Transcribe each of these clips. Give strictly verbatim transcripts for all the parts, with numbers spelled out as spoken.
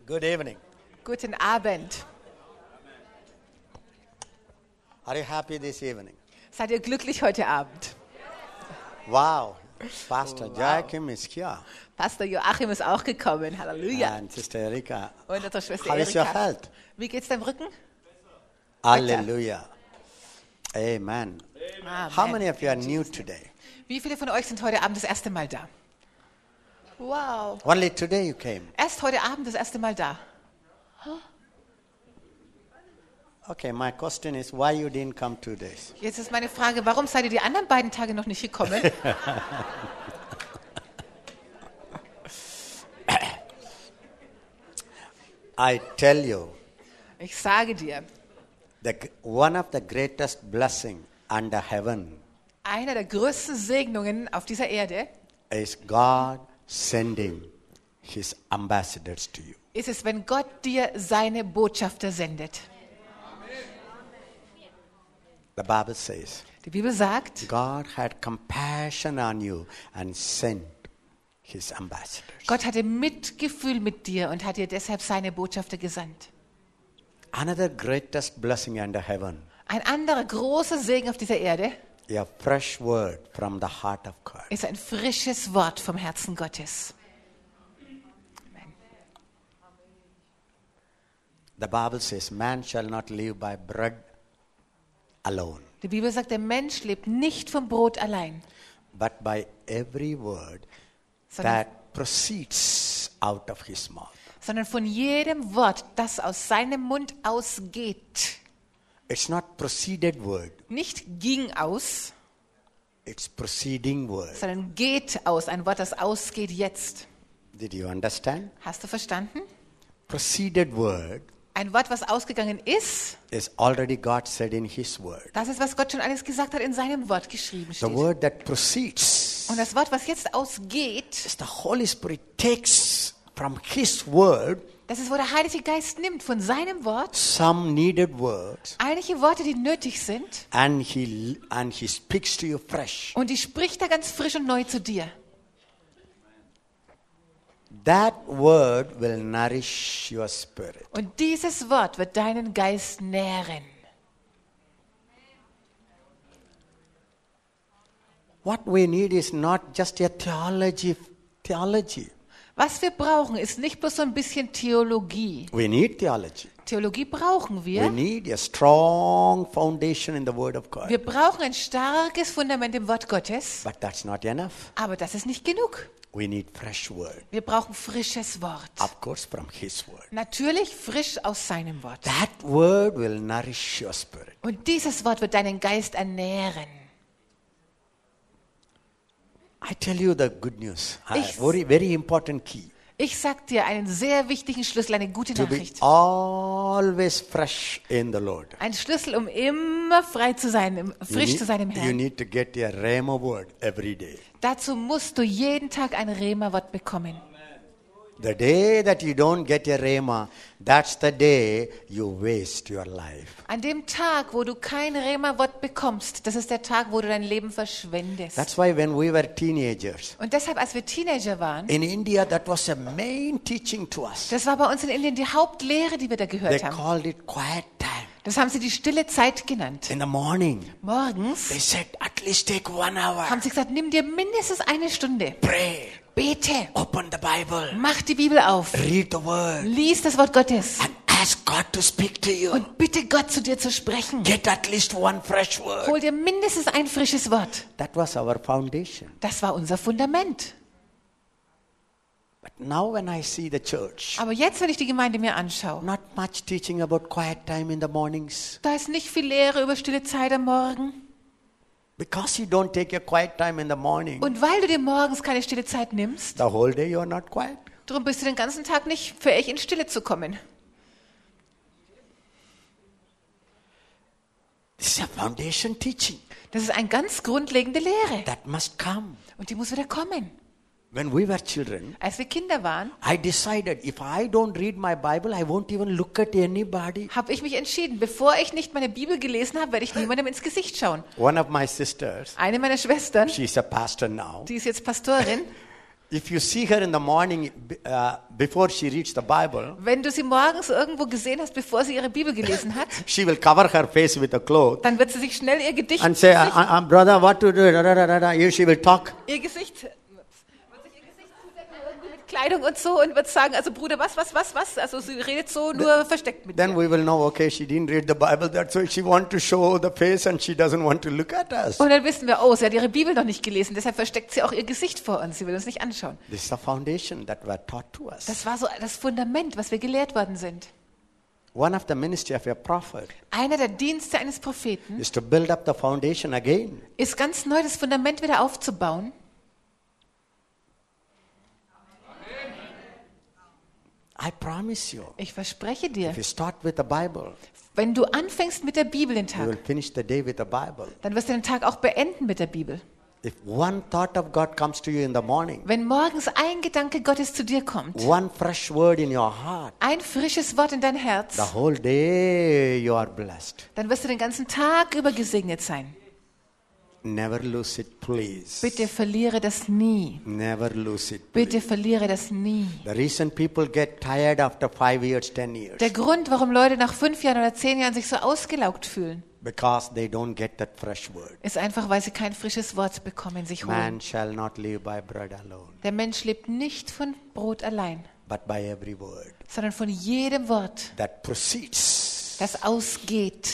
Good evening. Guten Abend. Are you happy this evening? Seid ihr glücklich heute Abend? Wow. Pastor Joachim is here. Pastor Joachim ist auch gekommen. Halleluja. And Sister Erika. Und unsere Schwester How is your Erika. health? Wie geht's deinem Rücken? Hallelujah. Amen. Amen. How many of you are new today? Wie viele von euch sind heute Abend das erste Mal da? Wow. Only today you came. Erst heute Abend das erste Mal da. Okay, my question is why you didn't come two days? Jetzt ist meine Frage, warum seid ihr die anderen beiden Tage noch nicht gekommen? I tell you, Ich sage dir, the, one of the greatest blessing under heaven einer der größten Segnungen auf dieser Erde is God sending his ambassadors to you. ist es, wenn Gott dir seine Botschafter sendet. The Bible says, Die Bibel sagt, God had compassion on you and sent his ambassadors. Gott hatte Mitgefühl mit dir und hat dir deshalb seine Botschafter gesandt. Another greatest blessing under heaven, Ein anderer großer Segen auf dieser Erde a fresh word from the heart of God. ist ein frisches Wort vom Herzen Gottes. Amen. The Bible says, man shall not live by bread alone, Die Bibel sagt, der Mensch lebt nicht vom Brot allein, but by every word sondern, that proceeds out of his mouth. sondern von jedem Wort, das aus seinem Mund ausgeht. It's not proceeded word, Nicht ging aus, it's proceeding word. sondern geht aus. Ein Wort, das ausgeht jetzt. Did you understand? Hast du verstanden? Proceeded word Ein Wort, was ausgegangen ist, is already God said in his word. das ist, was Gott schon alles gesagt hat, in seinem Wort geschrieben The steht. word that proceeds Und das Wort, was jetzt ausgeht, is the Holy Spirit takes from his word das ist, wo der Heilige Geist nimmt von seinem Wort some needed words einige Worte, die nötig sind, and he and he speaks to you fresh. und die spricht er ganz frisch und neu zu dir. That word will nourish your spirit. Und dieses Wort wird deinen Geist nähren. What we need is not just a theology theology. Was wir brauchen, ist nicht bloß so ein bisschen Theologie. We need theology. Theologie brauchen We wir. need a strong foundation in the word of God. Wir brauchen ein starkes Fundament im Wort Gottes, But that's not enough. aber das ist nicht genug. We need fresh word. Wir brauchen frisches Wort. Of course from his word. Natürlich frisch aus seinem Wort. That word will nourish your spirit. Und dieses Wort wird deinen Geist ernähren. I tell you the good news. Uh, Ich- very, very important key. Ich sag dir einen sehr wichtigen Schlüssel, eine gute To be Nachricht. always fresh in the Lord. Ein Schlüssel, um immer frei zu sein, im- You frisch need, zu sein im you Herrn. need to get a rhema word every day. Dazu musst du jeden Tag ein Rema-Wort bekommen. The day that you don't get a rhema, that's the day you waste your life. An dem Tag, wo du kein Rema-Wort bekommst, das ist der Tag, wo du dein Leben verschwendest. That's why when we were teenagers, Und deshalb, als wir Teenager waren, in India, that was a main teaching to us. das war bei uns in Indien die Hauptlehre, die wir da They gehört haben. called it quiet time. Das haben sie die stille Zeit genannt. In the morning, Morgens they said, at least take one hour. haben sie gesagt, nimm dir mindestens eine Stunde. Pray. Bete, Open the Bible. mach die Bibel auf, Read the word. lies das Wort Gottes And ask God to speak to you. und bitte Gott, zu dir zu sprechen. Get at least one fresh word. Hol dir mindestens ein frisches Wort. That was our foundation. Das war unser Fundament. But now when I see the church, Aber jetzt, wenn ich die Gemeinde mir anschaue, not much teaching about quiet time in the mornings. da ist nicht viel Lehre über stille Zeit am Morgen. Because you don't take a quiet time in the morning, Und weil du dir morgens keine stille Zeit nimmst, the whole day you are not quiet. darum bist du den ganzen Tag nicht fähig, in Stille zu kommen. This is a foundation teaching Das ist eine ganz grundlegende Lehre. that must come. Und die muss wieder kommen. When we were children, Als wir Kinder waren, I decided if I don't read my Bible, I won't even look at anybody. habe ich mich entschieden, bevor ich nicht meine Bibel gelesen habe, werde ich niemandem ins Gesicht schauen. One of my sisters, Eine meiner Schwestern, she's a pastor now, die ist jetzt Pastorin, If you see her in the morning uh, before she reads the Bible, Wenn du sie morgens irgendwo gesehen hast, bevor sie ihre Bibel gelesen hat, she will cover her face with a cloth dann wird sie sich schnell ihr Gedicht, and say, uh, uh, brother, what to do? Da, da, da, da, da. She will talk. ihr Gesicht, wird sich ihr Gesicht zudecken irgendwie mit Kleidung und so und wird sagen, also Bruder, was, was, was, was? Also sie redet so nur versteckt mit Then dir. we will know, okay, she didn't read the Bible. That's why she wants to show the face and she doesn't want to look at us. Und dann wissen wir, oh, sie hat ihre Bibel noch nicht gelesen, deshalb versteckt sie auch ihr Gesicht vor uns. Sie will uns nicht anschauen. This is the foundation that were taught to us. Das war so das Fundament, was wir gelehrt worden sind. One of the ministry of a prophet Einer der Dienste eines Propheten is to build up the foundation again. ist ganz neu, das Fundament wieder aufzubauen. I promise you, Ich verspreche dir, if you start with the Bible, wenn du anfängst mit der Bibel den you will Tag, finish the day with the Bible. dann wirst du den Tag auch beenden mit der Bibel. If one thought of God comes to you in the morning, Wenn morgens ein Gedanke Gottes zu dir kommt, one fresh word in your heart, ein frisches Wort in dein Herz, the whole day you are blessed. dann wirst du den ganzen Tag über gesegnet sein. Never lose it, please. Bitte verliere das nie. Never lose it. Bitte verliere das nie. The reason people get tired after five years, ten years, Der Grund, warum Leute nach fünf Jahren oder zehn Jahren sich so ausgelaugt fühlen, because they don't get that fresh word. ist einfach, weil sie kein frisches Wort bekommen, sich holen. Man shall not live by bread alone, Der Mensch lebt nicht von Brot allein, but by every word sondern von jedem Wort, that proceeds. das ausgeht.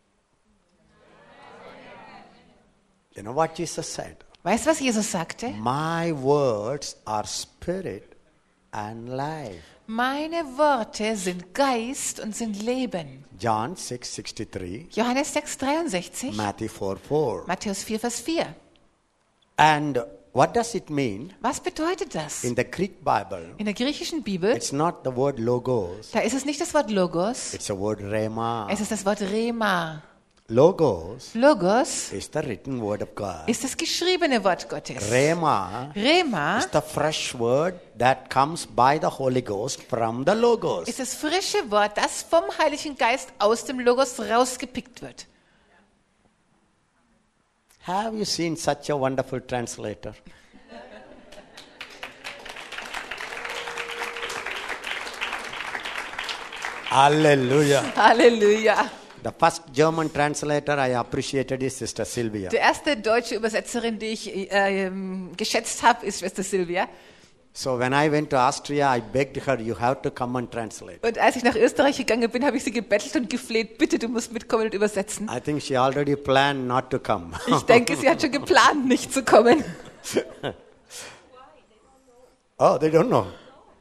You know what Jesus said? Weißt du, was Jesus sagte? My words are spirit and life. Meine Worte sind Geist und sind Leben. John six sixty-three, Johannes sechs dreiundsechzig, Matthew four four. Matthäus vier, Vers vier. And what does it mean? Was bedeutet das? In the Greek Bible, In der griechischen Bibel, it's not the word logos, da ist es nicht das Wort Logos, it's a word rhema. es ist das Wort Rema. Logos Logos is the written word of God. ist das geschriebene Wort Gottes. Rhema Rema is the fresh word that comes by the Holy Ghost from the Logos. ist das frische Wort, das vom Heiligen Geist aus dem Logos rausgepickt wird. Have you seen such a wonderful translator? Hallelujah. Halleluja. The first German translator I appreciated is Sister Sylvia. Die erste deutsche Übersetzerin, die ich äh, ähm, geschätzt habe, ist Schwester Silvia. So when I went to Austria, I begged her, you have to come and translate. Und als ich nach Österreich gegangen bin, habe ich sie gebettelt und gefleht, bitte, du musst mitkommen und übersetzen. I think she already planned not to come. Ich denke, sie hat schon geplant, nicht zu kommen. Oh, they don't know.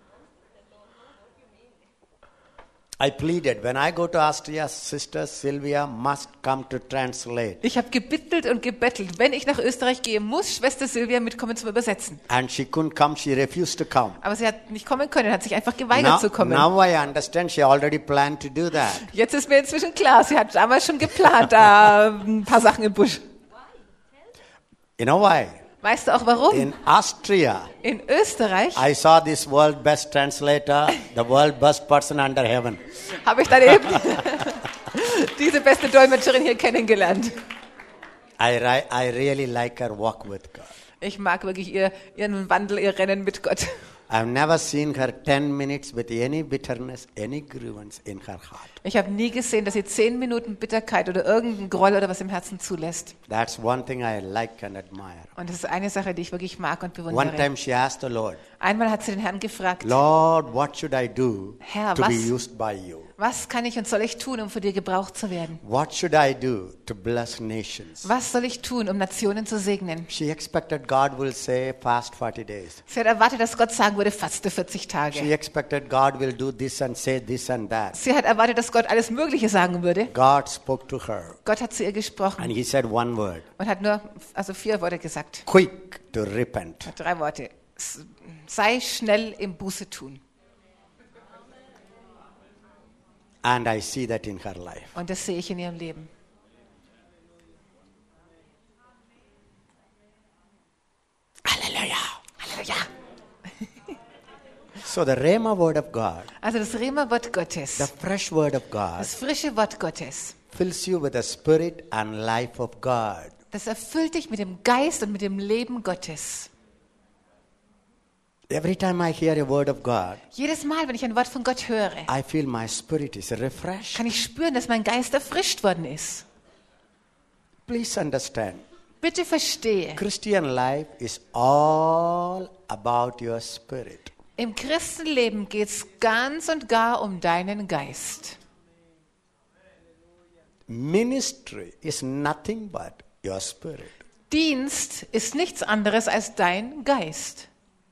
I pleaded, when I go to Austria, Sister Sylvia must come to translate. Ich habe gebittelt und gebettelt, wenn ich nach Österreich gehe, muss Schwester Silvia mitkommen zum Übersetzen. And she couldn't come, she refused to come. Aber sie hat nicht kommen können, hat sich einfach geweigert Now, zu kommen. now I understand she already planned to do that. Jetzt ist mir inzwischen klar, sie hat damals schon geplant, da ein paar Sachen im Busch. You know why? Weißt du auch warum? In Austria, In Österreich I saw this world best translator, the world best person under heaven. habe ich dann eben diese beste Dolmetscherin hier kennengelernt. I, ri- I really like her walk with God. Ich mag wirklich ihr, ihren Wandel, ihr Rennen mit Gott. I've never seen her ten minutes with any bitterness, any grievance in her heart. Ich habe nie gesehen, dass sie zehn Minuten Bitterkeit oder irgendein Groll oder was im Herzen zulässt. That's one thing I like and admire. Und das ist eine Sache, die ich wirklich mag und One bewundere. time she asked the Lord, Einmal hat sie den Herrn gefragt, Lord, what should I do Herr, to be was- used by you? was kann ich und soll ich tun, um für dir gebraucht zu werden? What should I do to bless nations? Was soll ich tun, um Nationen zu segnen? She expected God will say fast forty days. Sie hat erwartet, dass Gott sagen würde, faste vierzig She Tage. expected God will do this and say this and that. Sie hat erwartet, dass Gott alles Mögliche sagen würde. God spoke to her Gott hat zu ihr gesprochen and he said one word, und hat nur also vier Worte gesagt. quick to repent. Drei Worte. S- Sei schnell im Buße tun. And I see that in her life. Und das sehe ich in ihrem Leben. Hallelujah. Halleluja. So the Rhema word of God, Also das Rema-Wort the Gottes, fresh word of God, das frische Wort Gottes, fills you with the spirit and life of God. das erfüllt dich mit dem Geist und mit dem Leben Gottes. Every time I hear a word of God, Jedes Mal, wenn ich ein Wort von Gott höre, I feel my spirit is refreshed. kann ich spüren, dass mein Geist erfrischt worden ist. Please understand. Bitte verstehe, Christian life is all about your spirit. im Christenleben geht es ganz und gar um deinen Geist. Ministry is nothing but your spirit. Dienst ist nichts anderes als dein Geist.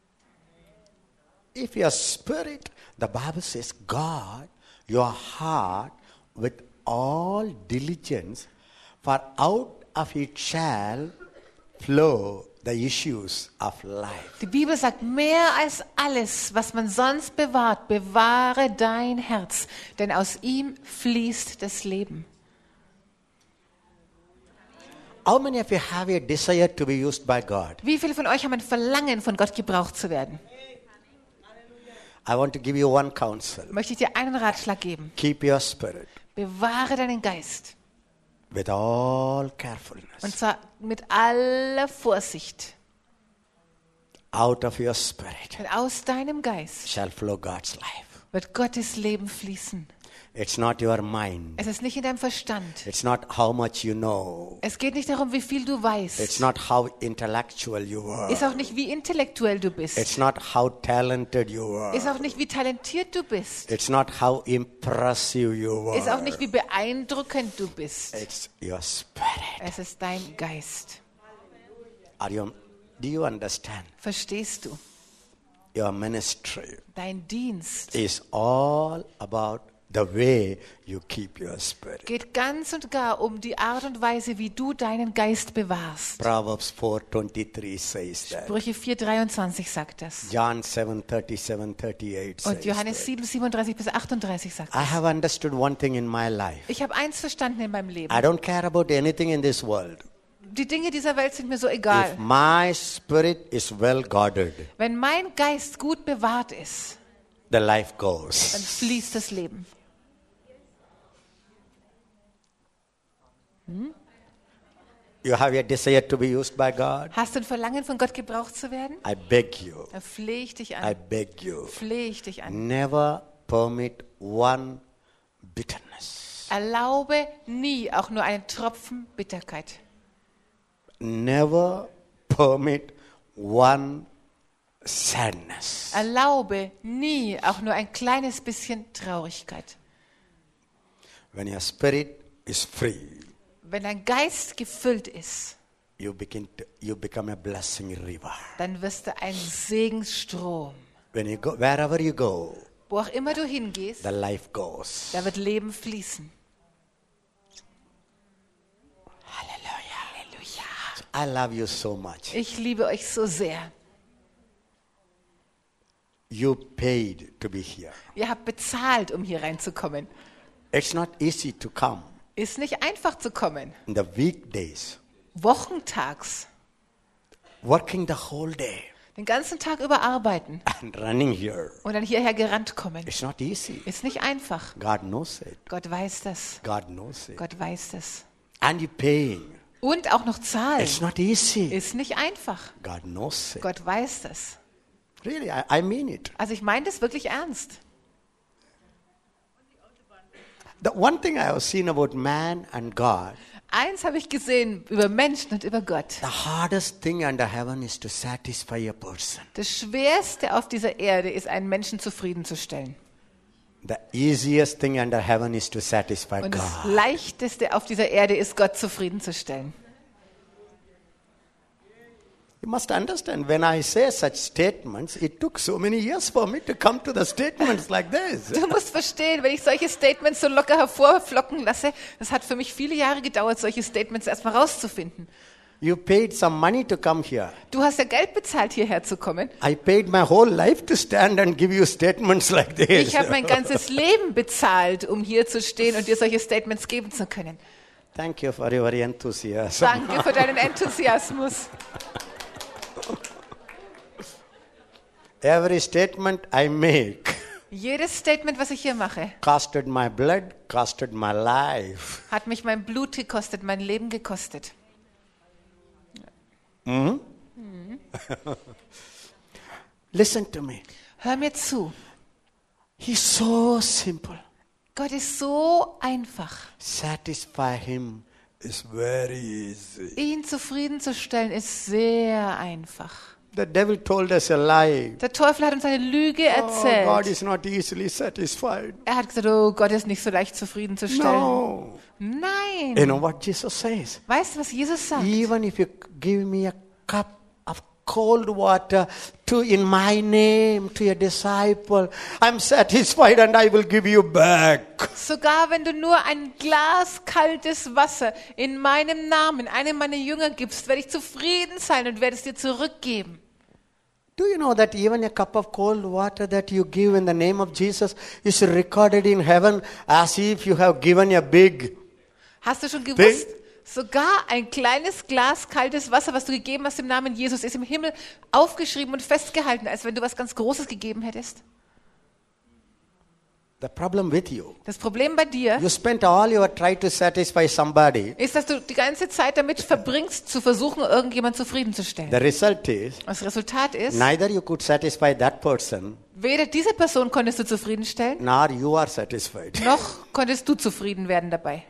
If your spirit, the Bible says, God, your heart with all diligence, for out of it shall flow the issues of life. Die Bibel sagt, mehr als alles, was man sonst bewahrt, bewahre dein Herz, denn aus ihm fließt das Leben. How many of you have a desire to be used by God? Wie viele von euch haben ein Verlangen, von Gott gebraucht zu werden? I want to give you one counsel. Möchte ich dir einen Ratschlag geben. Keep your spirit Bewahre deinen Geist. with all carefulness. Und zwar mit aller Vorsicht. Out of your spirit Denn aus deinem Geist shall flow God's life. wird Gottes Leben fließen. It's not your mind. Es ist nicht in deinem Verstand. It's not how much you know. Es geht nicht darum, wie viel du It's weißt. not how intellectual you are. Ist auch nicht, wie intellektuell du bist. It's not how talented you are. Ist auch nicht, wie talentiert du bist. It's not how impressive you Ist auch are. nicht, wie beeindruckend du bist. It's your spirit. Es ist dein Geist. Are you, do you understand? Verstehst du? Your ministry Dein Dienst is all about the way you keep your spirit. geht ganz und gar um die Art und Weise, wie du deinen Geist bewahrst. Proverbs four twenty-three says that. Sprüche vier dreiundzwanzig sagt das. John seven thirty-seven thirty-eight Und says Johannes that. sieben siebenunddreißig bis achtunddreißig sagt I das. have understood one thing in my life. Ich habe eins verstanden in meinem Leben. I don't care about anything in this world. Die Dinge dieser Welt sind mir so If egal. my spirit is well guarded, Wenn mein Geist gut bewahrt ist, the life dann goes. fließt das Leben. You have a desire to be used by God? Hast du ein Verlangen, von Gott gebraucht zu werden? I beg you. Dann flehe ich dich I an. beg you. Flehe ich dich an. Never permit one bitterness. Erlaube nie auch nur einen Tropfen Bitterkeit. Never permit one sadness. Erlaube nie auch nur ein kleines bisschen Traurigkeit. When your spirit is free, Wenn dein Geist gefüllt ist, you begin to, you become a blessing river. dann wirst du ein Segensstrom. When you go, wherever you go, Wo auch immer du hingehst, the life goes. da wird Leben fließen. I love you so much. Ich liebe euch so sehr. You paid to be here. Ihr habt bezahlt, um hier reinzukommen. It's not easy to come Ist nicht einfach zu kommen. in the weekdays, Wochentags, working the whole day den ganzen Tag über arbeiten and running here. und dann hierher gerannt kommen. It's not easy. Ist nicht einfach. God knows it. Gott weiß das. God knows it. Gott weiß das. And you paying. Und auch noch zahlen. It's not easy. Ist nicht einfach. God knows it. Gott weiß das. Really, I, I mean it. Also ich meine das wirklich ernst. The one thing I have seen about man and God, Eins habe ich gesehen über Menschen und über Gott. the hardest thing under heaven is to satisfy a person. Das Schwerste auf dieser Erde ist, einen Menschen zufriedenzustellen. The easiest thing under heaven is to satisfy Und das God. Leichteste auf dieser Erde ist, Gott zufriedenzustellen. You must understand, when I say such statements, it took so many years for me to come to the statements like this. Du musst verstehen, wenn ich solche Statements so locker hervorflocken lasse, das hat für mich viele Jahre gedauert, solche Statements erstmal rauszufinden. You paid some money to come here. Du hast ja Geld bezahlt, hierher zu kommen. I paid my whole life to stand and give you statements like this. Ich habe mein ganzes Leben bezahlt, um hier zu stehen und dir solche Statements geben zu können. Thank you for your enthusiasm. Danke für deinen Enthusiasmus. Every statement I make Jedes Statement, was ich hier mache, costed my blood, costed my life. hat mich mein Blut gekostet, mein Leben gekostet. Listen to me. Hör mir zu. He's so simple. Gott ist so einfach. Satisfy him is very easy. Ihn zufriedenzustellen ist sehr einfach. The devil told us a lie. Der Teufel hat uns eine Lüge Oh, God erzählt. is not easily satisfied. Er hat gesagt, oh, Gott ist nicht so leicht zufriedenzustellen. No. Nein. You know what Jesus says? Weißt du, was Jesus sagt? Even if you give me a cup of cold water to in my name to your disciple, I'm satisfied and I will give you back. Sogar wenn du nur ein Glas kaltes Wasser in meinem Namen einem meiner Jünger gibst, werde ich zufrieden sein und werde es dir zurückgeben. Do you know that even a cup of cold water that you give in the name of Jesus is recorded in heaven as if you have given a big Hast du schon gewusst? Sogar ein kleines Glas kaltes Wasser, was du gegeben hast im Namen Jesus, ist im Himmel aufgeschrieben und festgehalten, als wenn du was ganz Großes gegeben hättest. The problem with you, Das Problem bei dir you spent all your try to satisfy somebody. ist, dass du die ganze Zeit damit verbringst, zu versuchen, irgendjemand zufriedenzustellen. The result is Das Resultat ist, neither you could satisfy that person weder diese Person konntest du zufriedenstellen, nor you are satisfied. noch konntest du zufrieden werden dabei.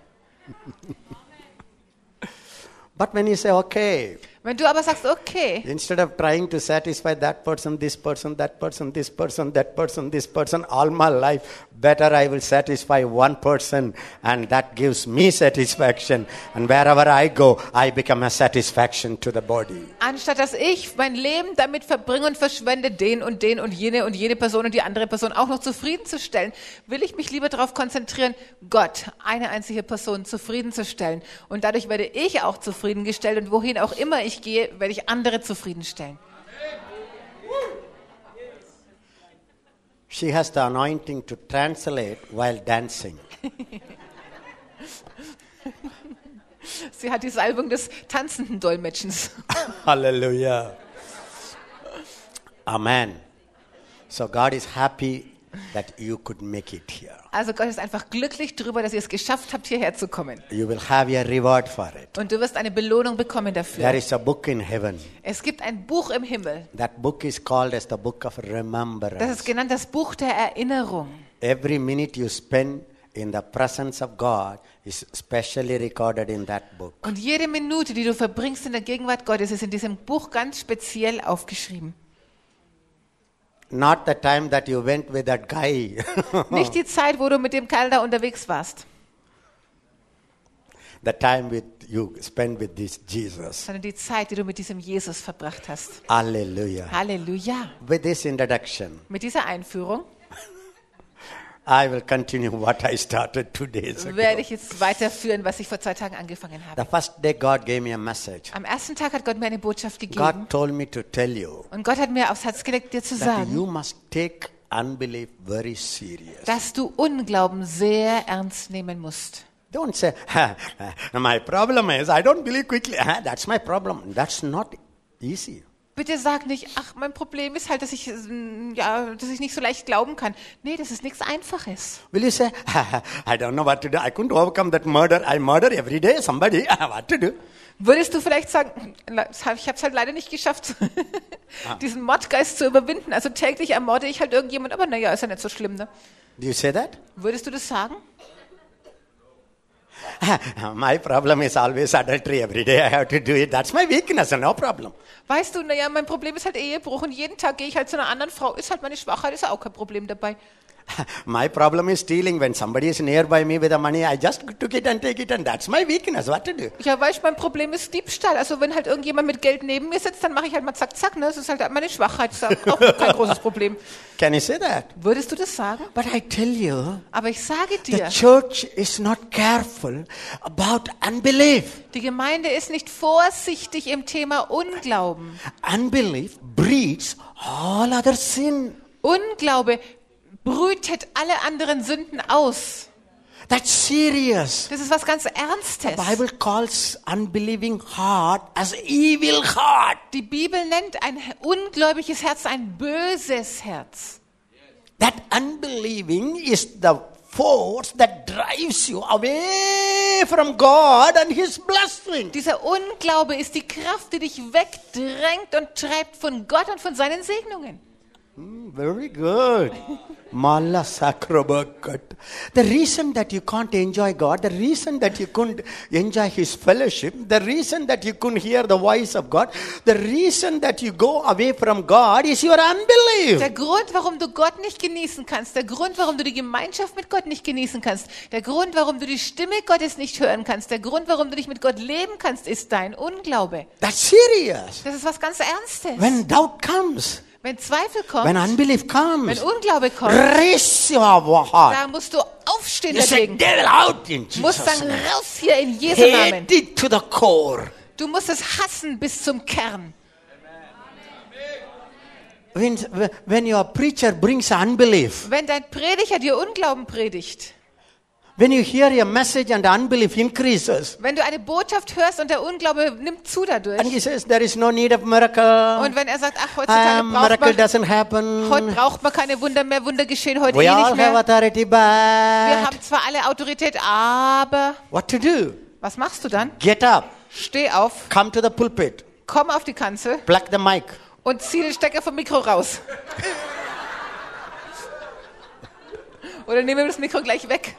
But when you say, okay, Wenn du aber sagst, okay, instead of trying to satisfy that person, this person, that person, this person, that person, this person, all my life, better I will satisfy one person and that gives me satisfaction. And wherever I go, I become a satisfaction to the body. anstatt dass ich mein Leben damit verbringe und verschwende, den und den und jene und jede Person und die andere Person auch noch zufriedenzustellen, will ich mich lieber darauf konzentrieren, Gott, eine einzige Person zufriedenzustellen. Und dadurch werde ich auch zufriedengestellt und wohin auch immer ich gehe, werde ich andere zufriedenstellen. She has the anointing to translate while dancing. Sie hat die Salbung des tanzenden Dolmetschens. Hallelujah. Amen. So God is happy that you could make it here. Also Gott ist einfach glücklich darüber, dass ihr es geschafft habt, hierher zu kommen. You will have a reward for it. Und du wirst eine Belohnung bekommen There dafür. is a book in heaven. Es gibt ein Buch im Himmel. That book is called as the book of Das remembrance. ist genannt das Buch der Erinnerung. Every minute you spend in the presence of God is specially recorded in that book. Und jede Minute, die du verbringst in der Gegenwart Gottes, ist in diesem Buch ganz speziell aufgeschrieben. Not the time that you went with that guy. Nicht die Zeit, wo du mit dem Kerl da unterwegs warst, The time with you spend with this Jesus. sondern die Zeit, die du mit diesem Jesus verbracht hast. Hallelujah. Halleluja. With this introduction, Mit dieser Einführung I will continue what I started two days ago. werde ich jetzt weiterführen, was ich vor zwei Tagen angefangen habe. The first day God gave me a message. Am ersten Tag hat Gott mir eine Botschaft gegeben. God told me to tell you Und Gott hat mir aufs Herz gelegt, dir zu that you sagen, must take unbelief very serious. dass du Unglauben sehr ernst nehmen musst. Don't say, "Ha, my problem is I don't believe quickly. Ha, that's my problem. That's not easy. Bitte sag nicht, ach, mein Problem ist halt, dass ich, mm, ja, dass ich nicht so leicht glauben kann. Nee, das ist nichts Einfaches. Will you say, I don't know what to do. I couldn't overcome that murder. I murder every day somebody. What to do? Würdest du vielleicht sagen, ich habe es halt leider nicht geschafft, diesen Mordgeist zu überwinden. Also täglich ermorde ich halt irgendjemand, aber naja, ist ja nicht so schlimm, ne? Do you say that? Würdest du das sagen? My problem is always adultery. Every day I have to do it. That's my weakness. No problem. Weißt du, naja, mein Problem ist halt Ehebruch und jeden Tag gehe ich halt zu einer anderen Frau. Ist halt meine Schwachheit, ist auch kein Problem dabei. My problem is stealing. When somebody is nearby me with the money, I just took it and take it, and that's my weakness. What to do? Ja, weißt du, mein Problem ist Diebstahl. Also wenn halt irgendjemand mit Geld neben mir sitzt, dann mache ich halt mal zack, zack. Ne? Das ist halt meine Schwachheit. Das ist auch kein großes Problem. Can you say that? Würdest du das sagen? But I tell you, Aber ich sage the dir, church is not careful about unbelief. die Gemeinde ist nicht vorsichtig im Thema Unglauben. Unbelief breeds all other sin. Unglaube brütet alle anderen Sünden aus. That's serious. Das ist was ganz The Ernstes. Bible calls unbelieving heart as evil heart. Die Bibel nennt ein ungläubiges Herz ein böses Herz. That unbelieving is the force that drives you away from God and His blessing. Dieser Unglaube ist die Kraft, die dich wegdrängt und treibt von Gott und von seinen Segnungen. Very good. Mala sakrabakat. The reason that you can't enjoy God, the reason that you couldn't enjoy His fellowship, the reason that you couldn't hear the voice of God, the reason that you go away from God is your unbelief. Der Grund, warum du Gott nicht genießen kannst, der Grund, warum du die Gemeinschaft mit Gott nicht genießen kannst, der Grund, warum du die Stimme Gottes nicht hören kannst, der Grund, warum du nicht mit Gott leben kannst, ist dein Unglaube. That's serious. Das ist was ganz Ernstes. When doubt comes, Wenn Zweifel kommt, when unbelief wenn comes, Unglaube kommt, raise your heart. da musst du aufstehen You say, dagegen. devil out in Du musst Jesus' sagen, name. raus hier in Jesu Namen. Hate it to the core. Du musst es hassen bis zum Kern. When, when your preacher brings unbelief, Wenn dein Prediger dir Unglauben predigt, when you hear a message and unbelief increases, wenn du eine Botschaft hörst und der Unglaube nimmt zu dadurch, and he says there is no need of miracle, und wenn er sagt, ach, heutzutage um, braucht miracle man, doesn't happen, heute braucht man keine Wunder mehr, Wunder geschehen heute we eh all nicht have mehr. authority, Wir but haben zwar alle Autorität, aber what to do? was machst du dann? Get up, Steh auf, come to the pulpit, komm auf die Kanzel plug the mic. und zieh den Stecker vom Mikro raus. Oder nehmen wir das Mikro gleich weg.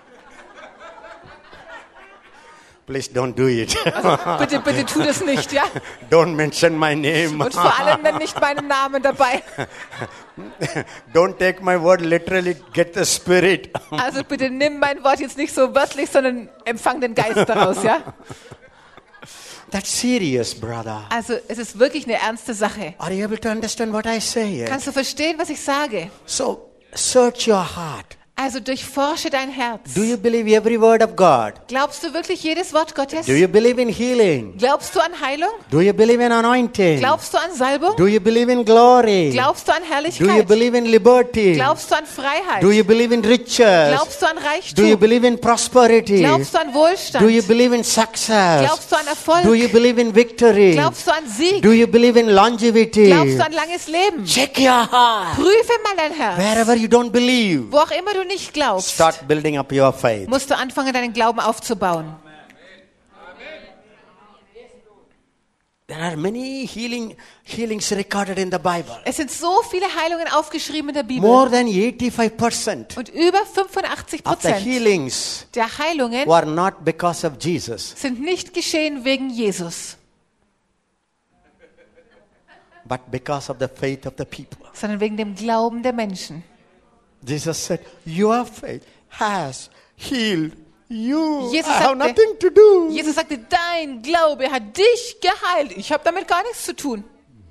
Please don't do it. Bitte, bitte tu das nicht, ja? Don't mention my name. Und vor allem nenn nicht meinen Namen dabei. Don't take my word literally, get the spirit. Also bitte nimm mein Wort jetzt nicht so wörtlich, sondern empfang den Geist daraus, ja? That's serious, brother. Also es ist wirklich eine ernste Sache. Are you able to understand what I say here? Kannst du verstehen, was ich sage? So, search your heart. Also durchforsche dein Herz. Do you believe every word of God? Glaubst du wirklich jedes Wort Gottes? Do you believe in healing? Glaubst du an Heilung? Do you believe in anointing? Glaubst du an Salbung? Do you believe in glory? Glaubst du an Do you Herrlichkeit? believe in liberty? Glaubst du an Freiheit? Do you believe in riches? Glaubst du an Do you Reichtum? believe in prosperity? Glaubst du an Wohlstand? Do you believe in success? Glaubst du an Erfolg? Do you believe in victory? Glaubst du an Sieg? Do you believe in longevity? Glaubst du an langes Leben? Check your heart. Prüfe mal dein Herz. Wherever you don't believe, Wo auch immer du nicht glaubst, start building up your faith. musst du anfangen, deinen Glauben aufzubauen. There are many healing healings recorded in the Bible. Es sind so viele Heilungen aufgeschrieben in der Bibel. More than eighty-five percent Und über fünfundachtzig of the Prozent healings der Heilungen were not because of Jesus, sind nicht geschehen wegen Jesus, but because of the faith of the people. sondern wegen dem Glauben der Menschen. Jesus said, your faith has healed you. Jesus I have sagte- nothing to do. Jesus sagte, dein Glaube hat dich geheilt. Ich habe damit gar nichts zu tun.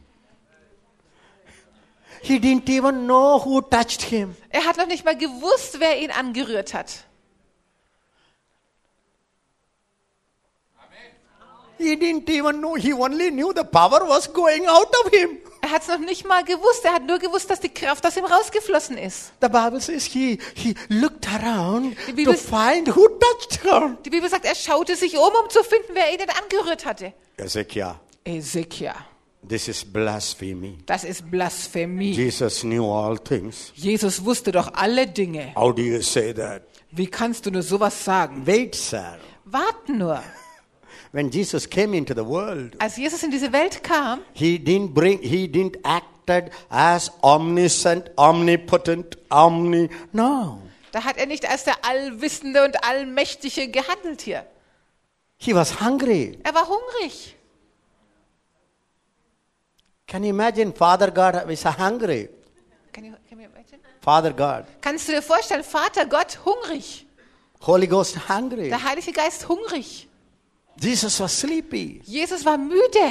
He didn't even know who touched him. Er hat noch nicht mal gewusst, wer ihn angerührt hat. He didn't even know. He only knew the power was going out of him. Er hat es noch nicht mal gewusst. Er hat nur gewusst, dass die Kraft aus ihm rausgeflossen ist. The Bible says he, he looked around Die Bibel- to find who touched her. Die Bibel sagt, er schaute sich um, um zu finden, wer ihn denn angerührt hatte. Ezekiel, Ezekiel, this is blasphemy. das ist Blasphemie. Jesus knew all things. Jesus wusste doch alle Dinge. How do you say that? Wie kannst du nur sowas sagen? Wait, sir. Wart nur. When Jesus came into the world, Als Jesus in diese Welt kam, he didn't bring, he didn't acted as omniscient, omnipotent, omni. No. da hat er nicht als der Allwissende und Allmächtige gehandelt hier. He was hungry. Er war hungrig. Can you imagine Father God was hungry? Can you, can you imagine? Father God. Kannst du dir vorstellen, Vater Gott hungrig, Holy Ghost hungry. der Heilige Geist hungrig. Jesus was sleepy. Jesus war müde.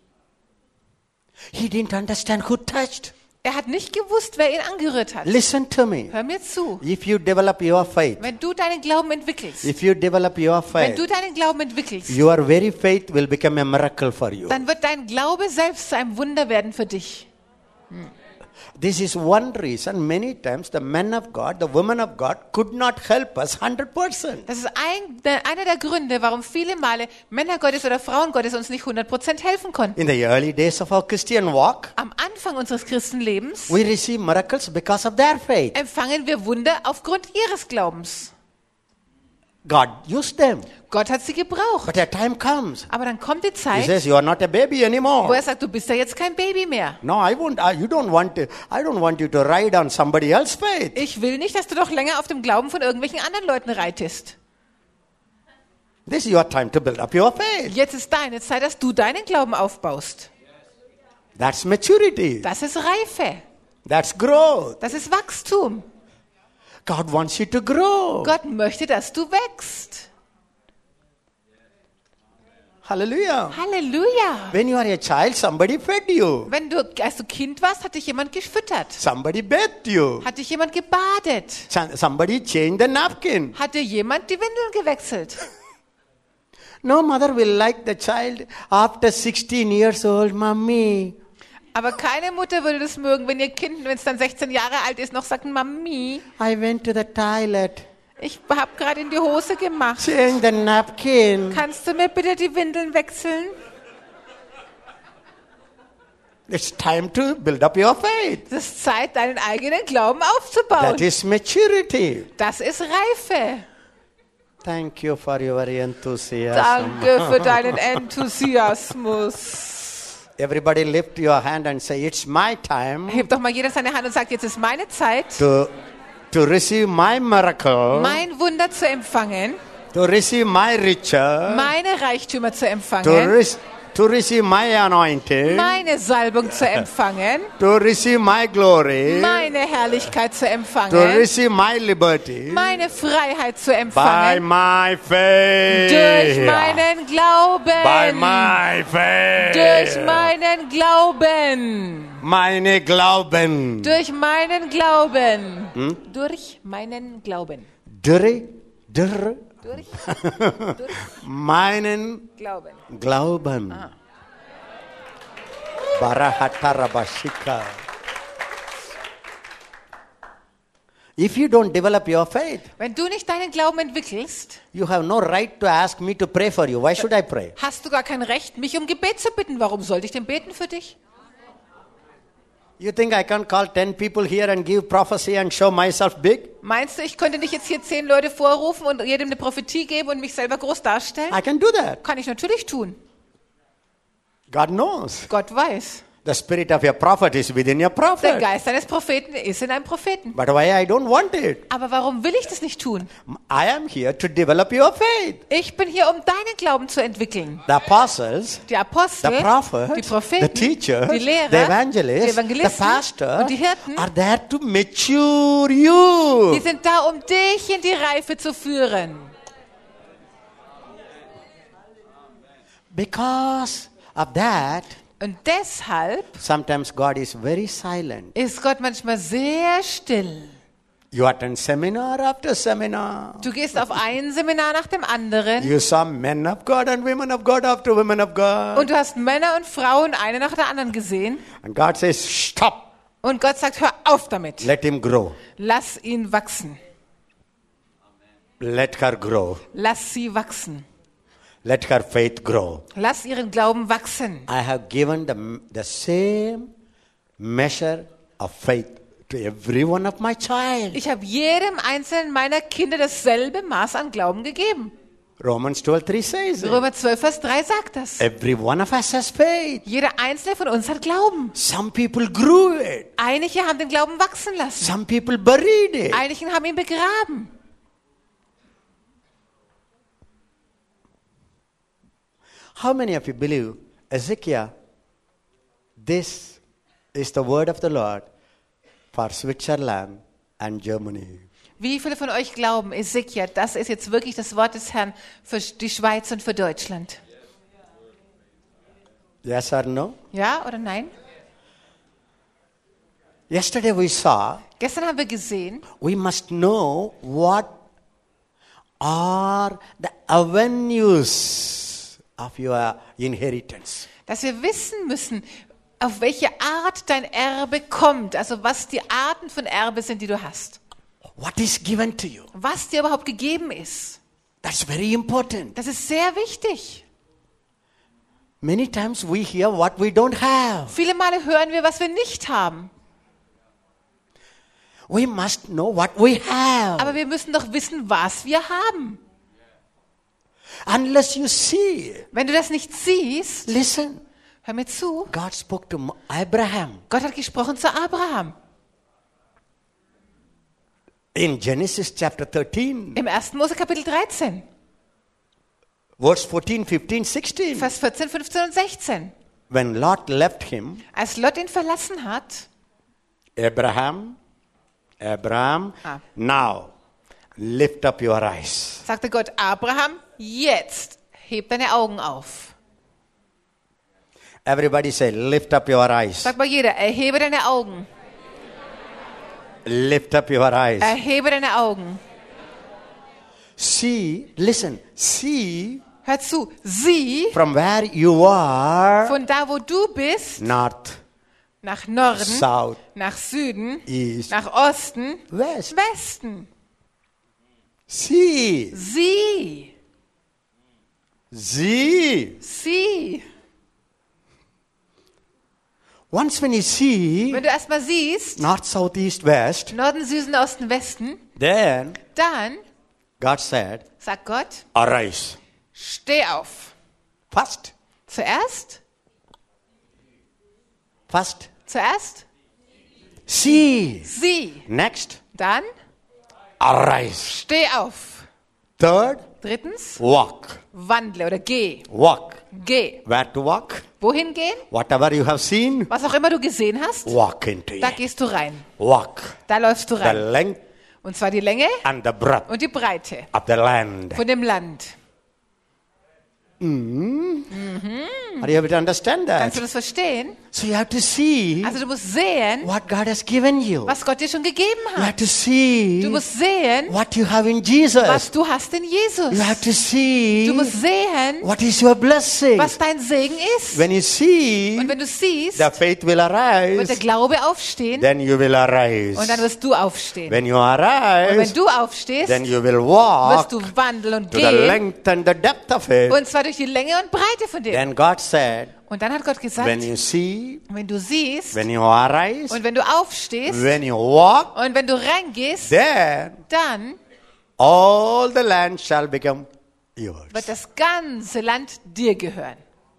He didn't understand who touched. Er hat nicht gewusst, wer ihn angerührt hat. Listen to me. Hör mir zu. If you develop your faith, Wenn du deinen Glauben entwickelst, if you develop your wenn faith, du deinen Glauben entwickelst, your very faith will become a miracle for you. dann wird dein Glaube selbst zu einem Wunder werden für dich. This is one reason many times the men of God, the women of God could not help us one hundred percent. Das ist ein, der, einer der Gründe, warum viele Male Männer Gottes oder Frauen Gottes uns nicht hundert Prozent helfen konnten. In the early days of our Christian walk, Am Anfang unseres Christenlebens we receive miracles because of their faith. empfangen wir Wunder aufgrund ihres Glaubens. God used them. Gott hat sie gebraucht. But a time comes. Aber dann kommt die He Zeit, says, you are not a baby wo anymore. er sagt, du bist ja jetzt kein Baby mehr. No, I won't. I, you don't want to. I don't want you to ride on somebody else's faith. Ich will nicht, dass du doch länger auf dem Glauben von irgendwelchen anderen Leuten reitest. This is your time to build up your faith. Jetzt ist deine Zeit, dass du deinen Glauben aufbaust. That's maturity. Das ist Reife. That's growth. Das ist Wachstum. God wants you to grow. Gott möchte, dass du wächst. Hallelujah. Halleluja. When you are a child, somebody fed you. Wenn du, als du Kind warst, hat dich jemand gefüttert. Somebody bathed you. Hat dich jemand gebadet. Some- Somebody changed the napkin. Hat dir jemand die Windeln gewechselt. No mother will like the child after sixteen years old, Mommy. Aber keine Mutter würde das mögen, wenn ihr Kind, wenn es dann sechzehn Jahre alt ist, noch sagt, Mami, I went to the toilet. ich habe gerade in die Hose gemacht. Change the napkin. Kannst du mir bitte die Windeln wechseln? It's time to build up your faith. Es ist Zeit, deinen eigenen Glauben aufzubauen. That is maturity. Das ist Reife. Thank you for your enthusiasm. Danke für deinen Enthusiasmus. Everybody lift your hand and say, it's my time Hebt doch mal jeder seine Hand und sagt, jetzt ist meine Zeit, to, to receive my miracle, mein Wunder zu empfangen, to receive my riches, meine Reichtümer zu to, empfangen, re- to receive my anointing, meine Salbung zu empfangen, to receive my glory, meine Herrlichkeit zu to empfangen, receive my liberty meine Freiheit zu by empfangen, my faith. durch meinen By Glauben, my faith. durch meinen Glauben, Meine Glauben. durch meinen Glauben, durch meinen Glauben, Dürre, dürre, durch, durch meinen Glauben. Glauben. Barahatarabashika. If you don't develop your faith, Wenn du nicht deinen Glauben entwickelst, you have no right to ask me to pray for you. Why should I pray? hast du gar kein Recht, mich um Gebet zu bitten. Warum sollte ich denn beten für dich? You think I can call ten people here and give prophecy and show myself big? Meinst du, ich könnte nicht jetzt hier zehn Leute vorrufen und jedem eine Prophetie geben und mich selber groß darstellen? I can do that. Kann ich natürlich tun. God knows. Gott weiß. The spirit of your prophet is within your Der prophet. Geist eines Propheten ist in einem Propheten. But why I don't want it? Aber warum will ich das nicht tun? I am here to develop your faith. Ich bin hier, um deinen Glauben zu entwickeln. The apostles, Die Apostel, the prophets, die Propheten, the teachers, die Lehrer, the die evangelists, the Evangelisten pastors und die Hirten, are there to mature you. die sind da, um dich in die Reife zu führen. Because of that, Und deshalb sometimes God is very silent. ist Gott manchmal sehr still. You attend seminar after seminar. Du gehst auf ein Seminar nach dem anderen You saw men of God and women of God after women of God. und du hast Männer und Frauen eine nach der anderen gesehen. And God says, stop. Und Gott sagt, hör auf damit. Let him grow. Lass ihn wachsen. Let her grow. Lass sie wachsen. Let her faith grow. Lass ihren Glauben wachsen. I have given the, the same measure of faith to every one of my child. Ich habe jedem einzelnen meiner Kinder dasselbe Maß an Glauben gegeben. Romans twelve three says it. Römer zwölf, Vers drei sagt das. Every one of us has faith. Jeder einzelne von uns hat Glauben. Some people grew it. Einige haben den Glauben wachsen lassen. Some people buried it. Einige haben ihn begraben. How many of you believe, Ezekiel, this is the word of the Lord for Switzerland and Germany? Wie viele von euch glauben, Ezekiel, das ist jetzt wirklich das Wort des Herrn für die Schweiz und für Deutschland? Yes or no? Ja oder nein? Yesterday we saw, Gestern haben wir gesehen, we must know what are the avenues of your inheritance. dass wir wissen müssen, auf welche Art dein Erbe kommt. Also was die Arten von Erbe sind, die du hast. What is given to you? Was dir überhaupt gegeben ist. That's very important. Das ist sehr wichtig. Many times we hear what we don't have. Viele Male hören wir, was wir nicht haben. We must know what we have. Aber wir müssen doch wissen, was wir haben. Unless you see, Wenn du das nicht siehst, listen, hör mir zu, God spoke to Abraham. Gott hat gesprochen zu Abraham. In Genesis chapter thirteen, Im ersten Mose Kapitel dreizehn, verse fourteen, fifteen, sixteen, Vers vierzehn, fünfzehn und sechzehn. when Lot left him, Als Lot ihn verlassen hat, Abraham, Abraham, Ah. now lift up your eyes. sagte Gott, Abraham, jetzt heb deine Augen auf. Everybody say, lift up your eyes. Sag mal jeder, erhebe deine Augen. Lift up your eyes. Erhebe deine Augen. See, listen, see Hör zu, sieh from where you are, von da, wo du bist, north, nach Norden, south, nach Süden, east, nach Osten, west. Westen. See, Sieh, see. sieh. Once when you see Wenn du erstmal siehst, north, south, east, west, Norden, Süden, Osten, Westen, then dann God said, sagt Gott, arise. steh auf. First, Zuerst, first, zuerst, see. sieh. Next, Dann, arise. steh auf. Third, Drittens, walk. wandle oder geh. Walk. Geh. Where to walk? Wohin gehen? Whatever you have seen, Was auch immer du gesehen hast, walk into da it. gehst du rein. Walk. Da läufst du The rein. length Und zwar die Länge and the breadth und die Breite of the land. von dem Land. Are you able to understand Kannst du that? das verstehen? So you have to see Also du musst sehen, what God has given you. was Gott dir schon gegeben You have hat. to see Du musst sehen, what you have in Jesus. was du hast in Jesus. You have to see Du musst sehen, what is your blessing. was dein Segen ist. When you see, Und wenn du siehst, the faith will wird der arise, Glaube aufstehen then you will arise. und dann wirst du aufstehen. When you Und wenn arise, du aufstehst, then you will wirst walk du wandeln und to the gehen. length and the depth of it. Und zwar durch die Länge und Breite von dem. Then God said, Und dann hat Gott gesagt, when you see, wenn du siehst when you arise, und wenn du aufstehst when you walk, und wenn du reingehst, then dann all the land shall become yours. wird das ganze Land dir gehören.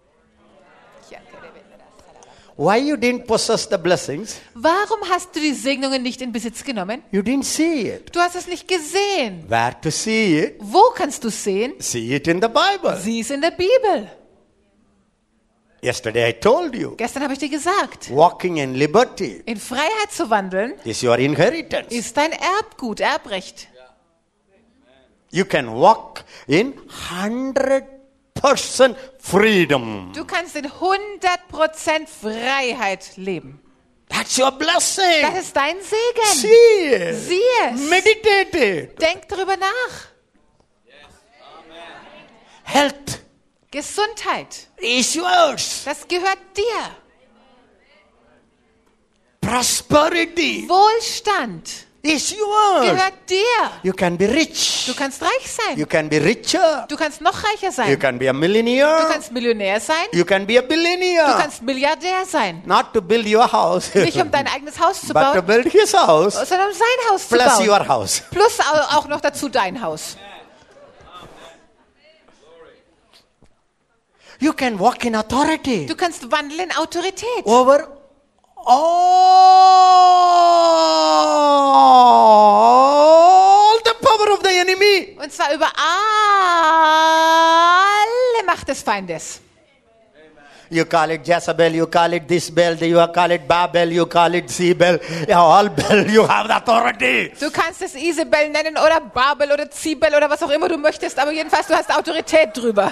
Why you didn't possess the blessings? Warum hast du die Segnungen nicht in Besitz genommen? You didn't see it. Du hast es nicht gesehen. Where to see it? Wo kannst du sehen? See it in the Bible. Sieh es in der Bibel. Yesterday I told you, Gestern habe ich dir gesagt, walking in liberty in Freiheit zu wandeln is your inheritance. ist dein Erbgut, Erbrecht. You can walk in hundred percent freedom. Du kannst in hundert Prozent Freiheit leben. That's your blessing. Das ist dein Segen. See it. Sieh es. Meditate it. Denk darüber nach. Health Gesundheit, is yours. das gehört dir. Prosperity Wohlstand is yours. gehört dir. You can be rich. Du kannst reich sein. You can be richer. Du kannst noch reicher You sein. can be a Du millionaire. kannst Millionär sein. You can be a Du billionaire. kannst Milliardär sein. Not to build your house, Nicht um dein eigenes Haus zu but to bauen, build his house sondern um sein Haus zu plus bauen. your house. Plus au- auch noch dazu dein Haus. You can walk in authority Du kannst wandeln in Autorität. over all the power of the enemy. Und zwar über alle Macht des Feindes. You call it Jezebel, you call it this bell, you call it Babel, you call it Zebel. Yeah, all bell, you have the authority. Du kannst es Isabel nennen oder Babel oder Zibel oder was auch immer du möchtest, aber jedenfalls du hast Autorität drüber.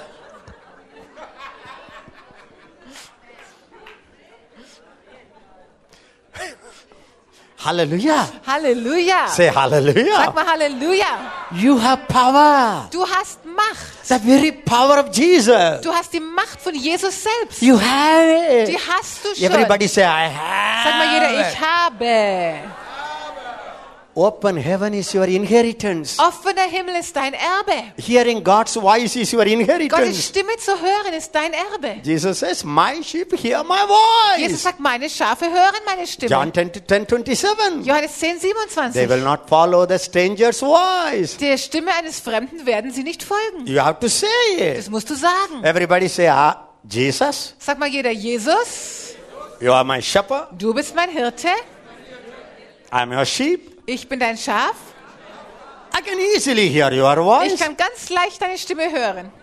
Hallelujah. Halleluja. Say Sag hallelujah. mal Halleluja. You have power. Du hast Macht. The very power of Jesus. Du hast die Macht von Jesus selbst. You have Die it. hast du schon. Everybody say, I have Sag mal jeder, it. ich habe. Open heaven is your inheritance. Offener Himmel ist dein Erbe. Hearing God's voice is your Gottes inheritance. Stimme zu hören ist dein Erbe. Jesus says, my sheep hear my Jesus voice. sagt, meine Schafe hören meine Stimme. John ten, ten twenty-seven. Johannes zehn, They siebenundzwanzig. will not follow the stranger's voice. Der Stimme eines Fremden werden sie nicht folgen. You have to say Das it. musst du sagen. Everybody say, ah, Jesus, Sag mal jeder, Jesus, you are my shepherd. du bist mein Hirte, I'm your sheep. ich bin dein Schaf. I can easily hear your Ich voice. kann ganz leicht deine Stimme hören.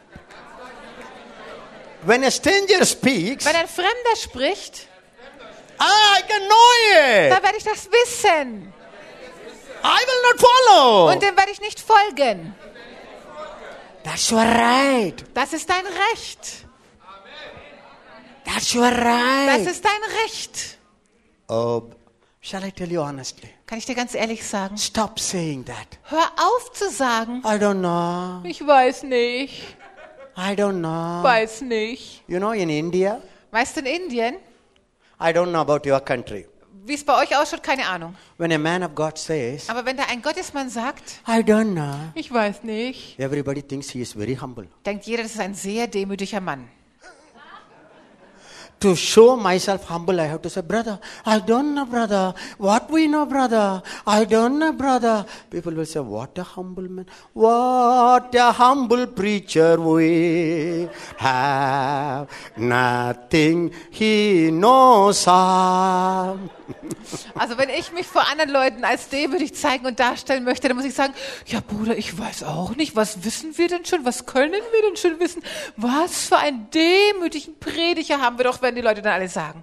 When a stranger speaks, Wenn ein Fremder spricht, ah, I can know it. dann werde ich das wissen. I will not follow. Und dem werde ich nicht folgen. That's your right. Das ist dein Recht. That's your Das right. ist dein Recht. Oh, shall I tell you honestly? Kann ich dir ganz ehrlich sagen? Stop saying that. Hör auf zu sagen, I don't know. ich weiß nicht, I don't know. weiß nicht. You know, in India, Weißt du, in Indien, I don't know about your country. wie es bei euch ausschaut, keine Ahnung. When a man of God says, Aber wenn da ein Gottesmann sagt, I don't know, ich weiß nicht, everybody thinks he is very humble. denkt jeder, das ist ein sehr demütiger Mann. To show myself humble, I have to say, brother, I don't know, brother. What we know, brother? I don't know, brother. People will say, what a humble man. What a humble preacher we have. Nothing he knows of. Also wenn ich mich vor anderen Leuten als demütig zeigen und darstellen möchte, dann muss ich sagen, ja Bruder, ich weiß auch nicht, was wissen wir denn schon, was können wir denn schon wissen? Was für einen demütigen Prediger haben wir doch, werden die Leute dann alle sagen.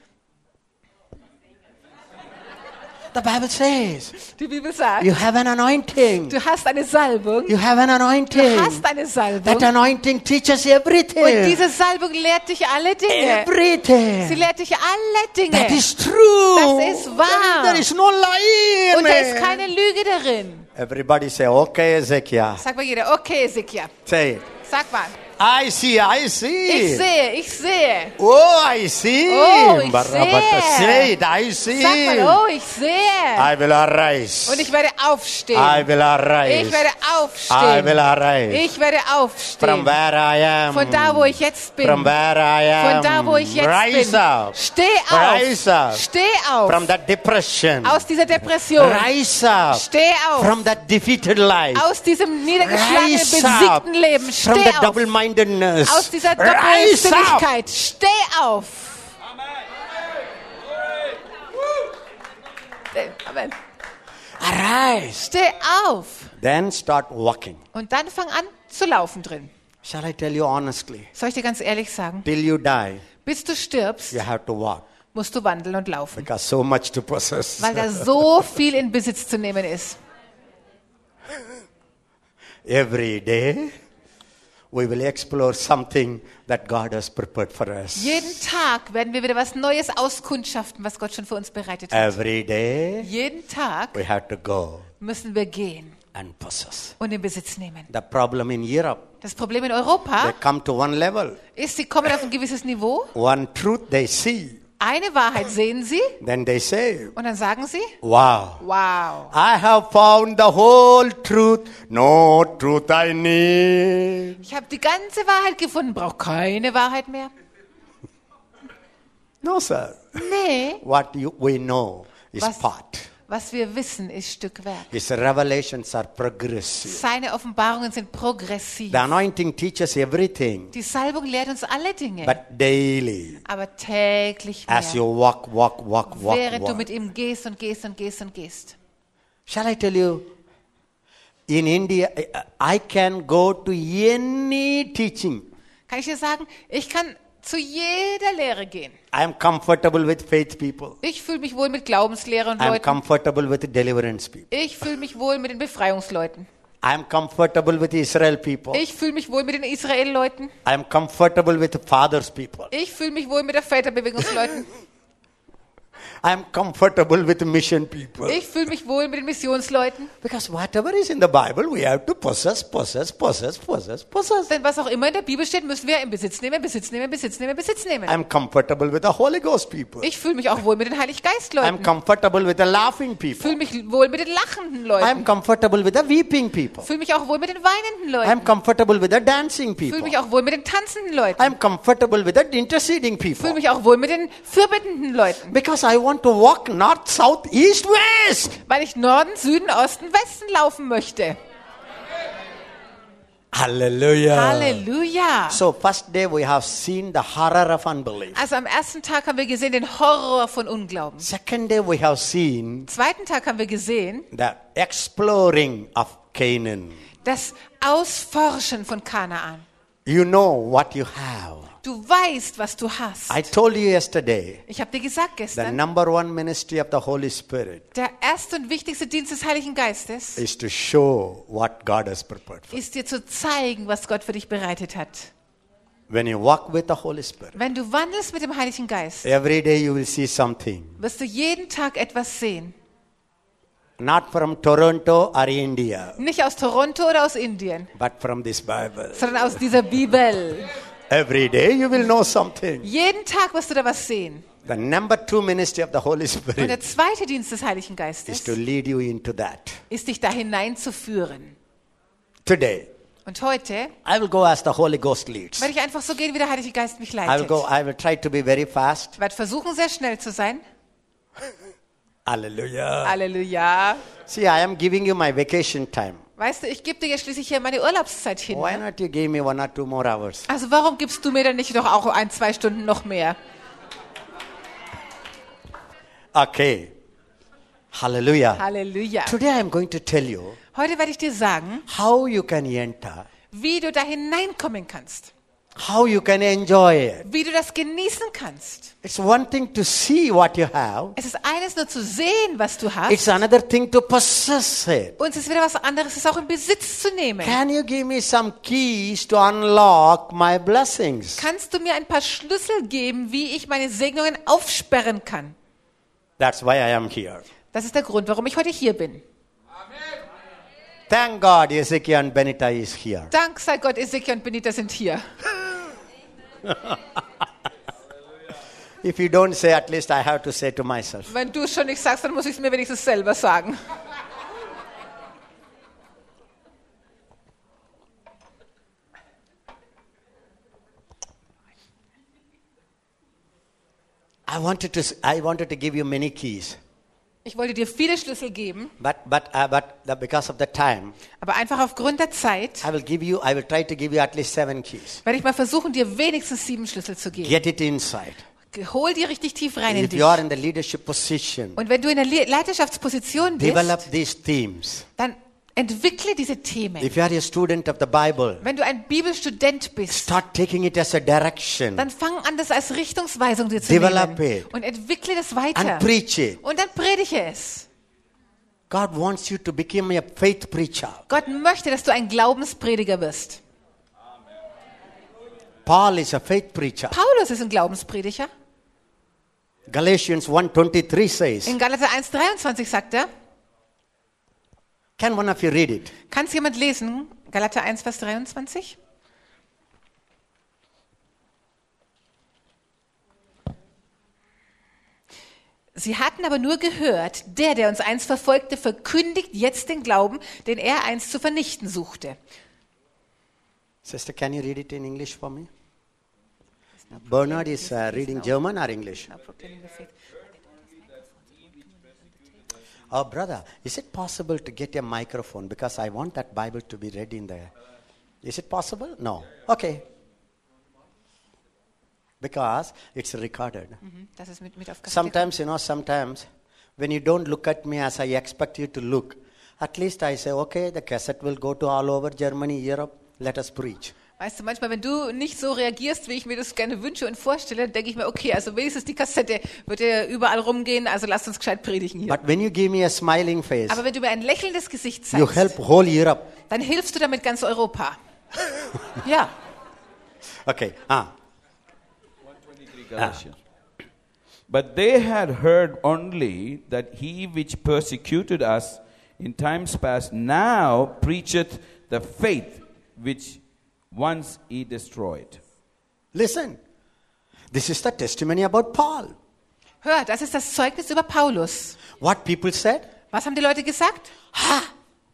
The Bible says, Die Bibel sagt, you have an anointing. du hast eine Salbung, You have an du anointing. hast eine Salbung That anointing teaches und everything. diese Salbung lehrt dich alle Dinge. Sie Everything. lehrt dich alle That Dinge. is true. Das ist wahr. There is no lie in Und da ist it. keine Lüge darin. Everybody say, okay, Ezekiel. Sag mal jeder, okay, Ezekiel. Say it. Sag mal. I see, I Ich see. sehe, ich sehe. Oh, I see. Oh, ich Barabata, sehe. say it, I see. Sag mal, oh, ich sehe. I will arise. Und ich werde aufstehen. I will arise. Ich werde I aufstehen. will arise. Ich werde From aufstehen. where I am. Von da, wo ich jetzt bin. From where I am. Von da, wo ich jetzt Rise bin. up. Steh auf. Rise up. Steh auf. From that depression. Aus dieser Depression. Rise up. Steh auf. From that defeated life. Aus diesem niedergeschlagenen, Rise up. besiegten Leben. From Steh that auf. double-mindedness. Aus dieser Rise up. Doppelsinnigkeit. Steh auf. Amen. Arise. Steh auf. Then start walking. Und dann fang an zu laufen drin. Shall I tell you honestly? Soll ich dir ganz ehrlich sagen? Till you die, Bis du stirbst, you have to walk. musst du wandeln und laufen. Because so much to possess. Weil da so viel in Besitz zu nehmen ist. Every day, we will explore something that God has prepared for us. Jeden Tag werden wir wieder was Neues auskundschaften, was Gott schon für uns bereitet hat. Every day, Jeden Tag we have to go müssen wir gehen and possess. und in Besitz nehmen. The problem in Europe, Das Problem in they Europa come to one level. ist, sie kommen auf ein gewisses Niveau. One truth they see. Eine Wahrheit sehen sie Then they say, und dann sagen sie, wow. wow, I have found the whole truth. No truth I need. ich habe die ganze Wahrheit gefunden, brauche keine Wahrheit mehr. No, sir. Nee, What you, we know is Was- part. was wir wissen, ist Stückwerk. His revelations are progressive. Seine Offenbarungen sind progressiv. The anointing teaches everything, Die Salbung lehrt uns alle Dinge, but daily, aber täglich as you mehr, walk, walk, walk, walk, während du walk. mit ihm gehst und gehst und gehst und gehst. Shall I tell you? In India, I I can go to any teaching. Kann ich dir sagen, ich kann zu jeder Lehre gehen. I am comfortable with faith people. Ich fühle mich wohl mit Glaubenslehre und I am Leuten. comfortable with deliverance people. Ich fühle mich wohl mit den Befreiungsleuten. I am comfortable with Israel people. Ich fühle mich wohl mit den Israel-Leuten. I am comfortable with fathers people. Ich fühle mich wohl mit der Väterbewegungsleuten. I'm comfortable with mission people. Ich fühle mich wohl mit den Missionsleuten. Because whatever is in the Bible, we have to possess, possess, possess, possess, possess. Denn was auch immer in der Bibel steht, müssen wir in Besitz nehmen, Besitz nehmen, Besitz nehmen, Besitz nehmen. I'm comfortable with the Holy Ghost people. Ich fühle mich auch wohl mit den I'm Heiliggeistleuten. comfortable with the laughing Ich people. fühle mich wohl mit den lachenden I'm Leuten. comfortable with the weeping people. Ich fühle mich auch wohl mit den weinenden Leuten. I'm comfortable with the dancing Ich fühle people. mich auch wohl mit den tanzenden Leuten. I'm comfortable with the interceding Ich people. fühle mich auch wohl mit den fürbittenden Leuten. Because I want to walk north, south, east, west. Weil ich Norden, Süden, Osten, Westen laufen möchte. Hallelujah. Halleluja. So first day we have seen the horror of unbelief. Also am ersten Tag haben wir gesehen den Horror von Unglauben. Second day we have seen Am zweiten Tag haben wir gesehen the exploring of Canaan. das Ausforschen von Kanaan. You know what you have. Du weißt, was du hast. I told you yesterday, Ich habe dir gesagt the gestern, number one ministry of the Holy Spirit der erste und wichtigste Dienst des Heiligen Geistes is to show what God has prepared for you. ist dir zu zeigen, was Gott für dich bereitet hat. When you walk with the Holy Spirit, Wenn du wandelst mit dem Heiligen Geist, every day you will see something. wirst du jeden Tag etwas sehen. Not from Toronto or India, Nicht aus Toronto oder aus Indien, but from this Bible. sondern aus dieser Bibel. Every day you will know something. Jeden Tag wirst du da was sehen. The number two ministry of the Holy Und der Spirit zweite Dienst des Heiligen is Geistes to lead you into that. ist, dich da hineinzuführen. Today, Und heute I will go as the Holy Ghost leads. werde ich einfach so gehen, wie der Heilige Geist mich I will leitet. go, I will try to be very fast. Ich werde versuchen, sehr schnell zu sein. Hallelujah. Halleluja. See, I am giving you my vacation time. Weißt du, ich gebe dir jetzt schließlich hier meine Urlaubszeit hin. Why Ne? not you give me one or two more hours? Also warum gibst du mir dann nicht doch auch ein, zwei Stunden noch mehr? Okay. Hallelujah. Halleluja. Today I am going to tell you Heute werde ich dir sagen, how you can enter, wie du da hineinkommen kannst. how you can enjoy it. Wie du das genießen kannst. It's one thing to see what you have. Es ist eines nur zu sehen, was du hast. It's another thing to possess it. Und es ist wieder was anderes, es auch in Besitz zu nehmen. Can you give me some keys to unlock my blessings? Kannst du mir ein paar Schlüssel geben, wie ich meine Segnungen aufsperren kann? That's why I am here. Das ist der Grund, warum ich heute hier bin. Thank God Ezekiel and Benita is here. Dank sei Gott, Ezekiel und Benita sind hier. If you don't say, at least I have to say to myself. Wenn du es schon nicht sagst, dann muss ich es mir wenigstens selber sagen. I wanted to, I wanted to give you many keys. Ich wollte dir viele Schlüssel geben, But, but, uh, but the, because of the time, aber einfach aufgrund der Zeit I will give you, I will try to give you at least seven keys. werde ich mal versuchen, dir wenigstens sieben Schlüssel zu geben. Get it inside. Hol die richtig tief rein in If dich. you are in the leadership position, Und wenn du in der Le- Leiterschaftsposition develop bist, these themes. dann entwickle diese Themen. If you are a student of the Bible, Wenn du ein Bibelstudent bist, start taking it as a direction dann fang an, das als Richtungsweisung dir zu Develop nehmen. it. Und entwickle das weiter. and preach it. Und dann predige es. God wants you to become a faith preacher. Gott möchte, dass du ein Glaubensprediger wirst. Paul is a faith preacher. Paulus ist ein Glaubensprediger. Galatians one twenty-three says, In Galater eins dreiundzwanzig sagt er, can one of you read it? kann es jemand lesen? Galater eins, Vers dreiundzwanzig. Sie hatten aber nur gehört, der, der uns einst verfolgte, verkündigt jetzt den Glauben, den er einst zu vernichten suchte. Sister, can you read it in English for me? Bernard is uh, reading German or English? Oh, brother, is it possible to get a microphone? Because I want that Bible to be read in there. Is it possible? No. Okay. Because it's recorded. Mhm, das ist mit, mit auf Kassette. Sometimes, you know, sometimes when you don't look at me as I expect you to look, at least I say, okay, the cassette will go to all over Germany, Europe, let us preach. Weißt du, manchmal, wenn du nicht so reagierst, wie ich mir das gerne wünsche und vorstelle, denke ich mir, okay, also wenigstens die Kassette wird ja überall rumgehen, also lasst uns gescheit predigen hier. But when you give me a smiling face, Aber wenn du mir ein lächelndes Gesicht you zeigst, help whole Europe. dann hilfst du damit ganz Europa. Ja, Okay. Ah. Galatians. But they had heard only that he which persecuted us in times past now preacheth the faith which once he destroyed. Listen, this is the testimony about Paul. Hör, das ist das Zeugnis über Paulus. What people said? Was haben die Leute gesagt? Ha!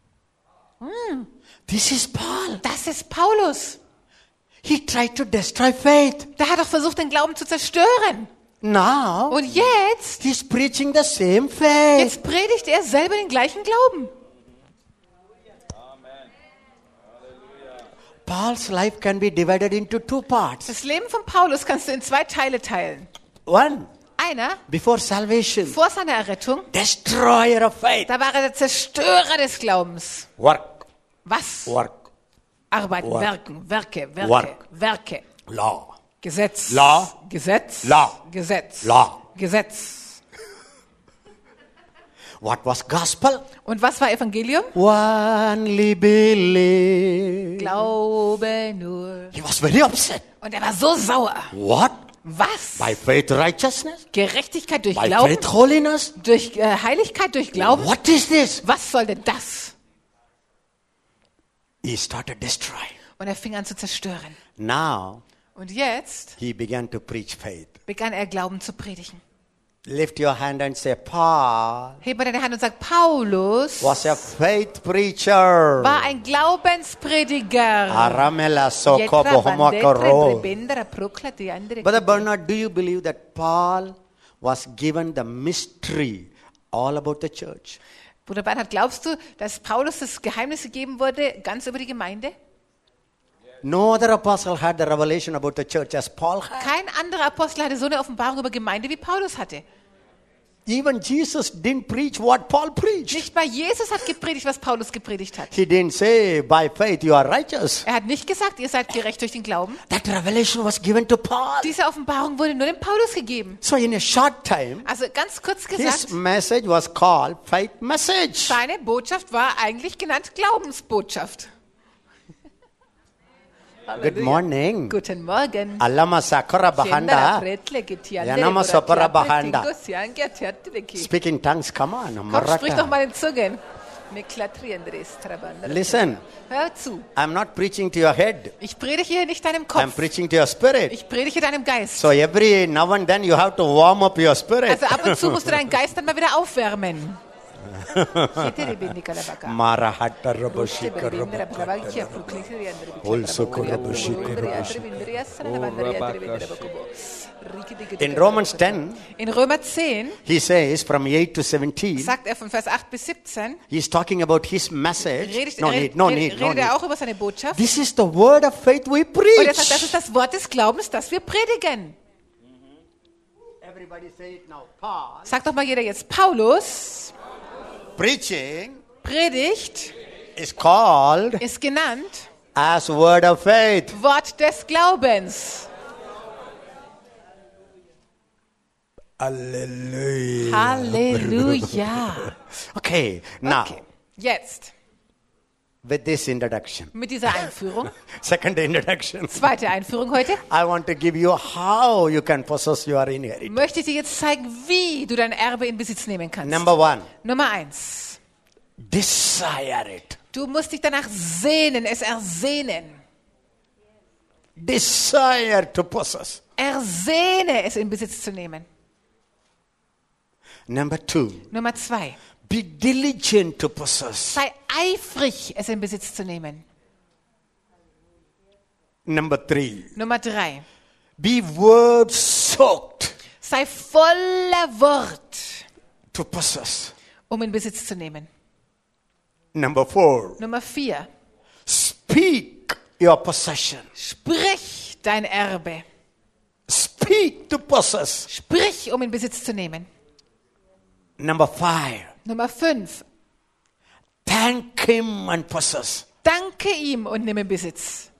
This is Paul. Das ist Paulus. He tried to destroy faith. Der hat doch versucht, den Glauben zu zerstören. Now, Und jetzt, he's preaching the same faith. jetzt predigt er selber den gleichen Glauben. Paul's life can be divided into two parts. Das Leben von Paulus kannst du in zwei Teile teilen. One, Einer, before salvation, vor seiner Errettung, destroyer of faith. da war er der Zerstörer des Glaubens. Work, Was? work, Arbeiten, Work. Werken, Werke, Werke, Work. Werke. law, Gesetz. Law. Gesetz. Law. Gesetz. Law. Gesetz. What was gospel? Und was war Evangelium? Only believe. Glaube nur. He was very upset. Und er war so sauer. What? Was? By faith righteousness? Gerechtigkeit durch By Glauben? faith holiness? Durch äh, Heiligkeit durch Glauben? What is this? Was soll denn das? He started destroying. Und er fing an zu zerstören. Now Und jetzt he began to preach faith. begann er Glauben zu predigen. Lift your hand and say, Paul Heb mal deine Hand und sag, Paulus was a faith preacher. war ein Glaubensprediger. Aramela soko Jetra bohomoko bandetre ro. prebendera prokla di andere. Brother Bernard, do you believe that Paul was given the mystery all about the church? Bruder Bernhard, glaubst du, dass Paulus das Geheimnis gegeben wurde, ganz über die Gemeinde? No other apostle had the revelation about the church as Paul had. Kein anderer Apostel hatte so eine Offenbarung über Gemeinde, wie Paulus hatte. Even Jesus didn't preach what Paul preached. Nicht mal Jesus hat gepredigt, was Paulus gepredigt hat. He didn't say, by faith you are righteous. Er hat nicht gesagt, ihr seid gerecht durch den Glauben. That revelation was given to Paul. Diese Offenbarung wurde nur dem Paulus gegeben. So in a short time, Also ganz kurz his gesagt, message was called faith message. seine Botschaft war eigentlich genannt Glaubensbotschaft. Good morning. Guten Morgen. Alama sakara bahanda. Yanama sopara bahanda. Speak in tongues, come on. Komm, sprich doch Maratha. mal in Zungen. Listen, Hör zu. I'm not preaching to your head. Ich predige hier nicht deinem I'm Kopf. preaching to your spirit. Ich predige deinem Geist. So every now and then you have to warm up your spirit. Also ab und zu musst du deinen Geist dann mal wieder aufwärmen. Marahata raboshika In Romans ten, In Römer zehn he says from eight to seventeen, sagt er von Vers acht bis siebzehn, he's talking about his message. redet, No redet, need, no redet, need, no redet er need. auch über seine Botschaft. This is the word of faith we Und er sagt, das preach. ist das Wort des Glaubens, das wir predigen. Everybody say it now. Paul Sag doch mal jeder jetzt, Paulus preaching predigt, is called ist genannt as word of faith. Wort des Glaubens. Hallelujah. Halleluja. Okay, now Okay, jetzt with this introduction, mit dieser Einführung, second introduction, zweite Einführung heute, I want to give you how you can possess your inheritance. möchte ich dir jetzt zeigen, wie du dein Erbe in Besitz nehmen kannst. Number one, Nummer eins. desire it. Du musst dich danach sehnen, es ersehnen. Desire to possess. Ersehne es in Besitz zu nehmen. Number two, Nummer zwei. be diligent to possess. Sei eifrig, es in Besitz zu nehmen. Number three, Nummer drei. be word soaked Sei voller Wort, to possess. um in Besitz zu nehmen. Number four, Nummer vier. speak your possession. Sprich dein Erbe. Speak to possess. Sprich, um in Besitz zu nehmen. Number five, Nummer fünf. thank him and possess. Danke ihm und nimm in Besitz.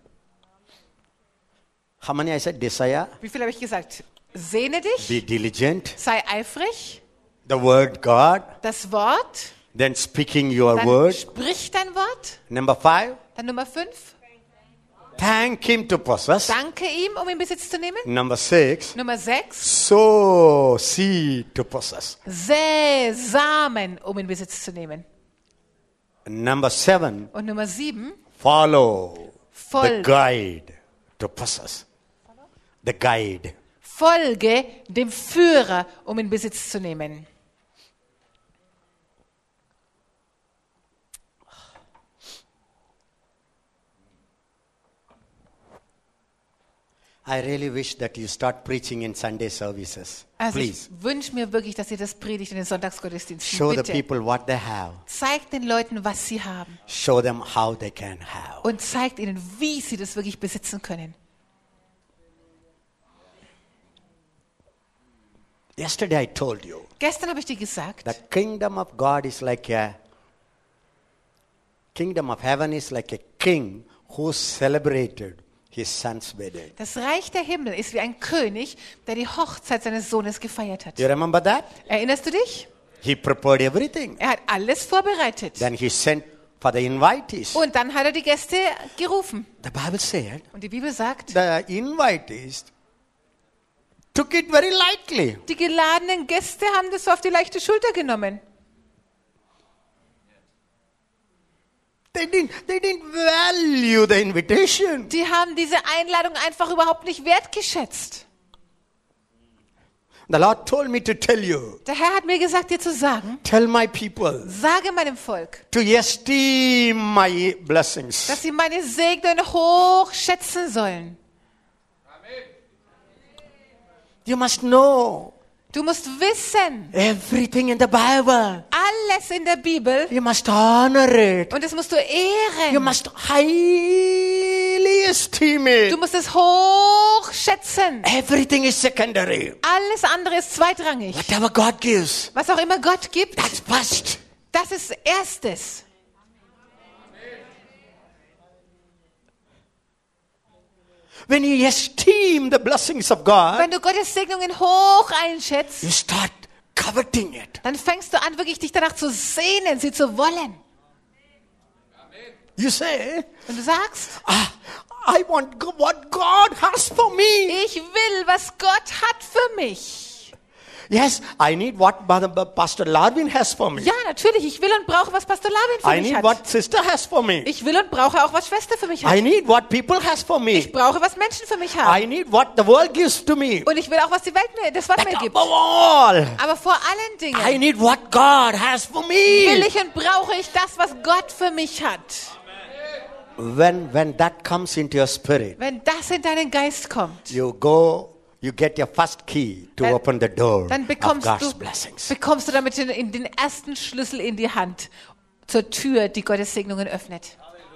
How many I said desire? Wie viel habe ich gesagt? Sehne dich, Be diligent. sei eifrig, The word God. das Wort, Then speaking your dann word. sprich dein Wort, Number five, dann Nummer fünf, Thank him to possess. Danke ihm, um in Besitz zu nehmen. Number six, Nummer sechs, sow seed to possess. säe Samen, um in Besitz zu nehmen. Number seven, Und Nummer sieben, follow the Folge. guide to possess. The guide. Folge dem Führer, um in Besitz zu nehmen. I really wish that you start preaching in Sunday services. Also Please. ich wünsche mir wirklich, dass ihr das predigt in den Sonntagsgottesdiensten. Show the Bitte. people what they have. Zeigt den Leuten, was sie haben. Show them how they can have. Und zeigt ihnen, wie sie das wirklich besitzen können. Yesterday I told you Gestern habe ich dir gesagt, the kingdom of God is like a kingdom of heaven is like a king who celebrated his son's wedding. das Reich der Himmel ist wie ein König, der die Hochzeit seines Sohnes gefeiert hat. You remember that? Erinnerst du dich? He prepared everything. Er hat alles vorbereitet. Then he sent for the invitees. Und dann hat er die Gäste gerufen. The Bible said Und die Bibel sagt, the invitees took it very lightly. die geladenen Gäste haben das so auf die leichte Schulter genommen. They didn't, they didn't value the invitation. Die haben diese Einladung einfach überhaupt nicht wertgeschätzt. The Lord told me to tell you, Der Herr hat mir gesagt, dir zu sagen, tell my people sage meinem Volk, to esteem my blessings. dass sie meine Segnungen hoch schätzen sollen. You must know Du musst wissen, everything in the Bible. alles in der Bibel, You must honor it. und das musst du You ehren. must highly esteem Du it. musst es hoch schätzen. Everything is secondary. Alles andere ist zweitrangig. Whatever God gives, Was auch immer Gott gibt, that's first. das ist erstes. When you esteem the blessings of God, Wenn du Gottes Segnungen hoch you einschätzt, start coveting it. dann fängst du an, wirklich dich danach zu sehnen, sie zu wollen. You say, Und du sagst, ah, I want go- what God has for me. ich will, was Gott hat für mich. Yes, I need what Brother- Pastor Larvin has for me. Ja, natürlich, ich will und brauche, was Pastor Larvin für I mich need hat. what sister has for me. Ich will und brauche auch, was Schwester für mich I hat. need what people has for me. Ich brauche, was Menschen für mich haben. I need what the world gives to me. Und ich will auch, was die Welt mir, das Wort mir But gibt. above all, Aber vor allen I Dingen need what God has for will me. ich und brauche ich das, was Gott für mich hat. When, when that comes into your spirit, Wenn das in deinen Geist kommt, you go, you get your first key to Dann- open the door dann of bekommst God's du, blessings. bekommst du damit den, in den ersten Schlüssel in die Hand zur Tür, die Gottes Segnungen öffnet.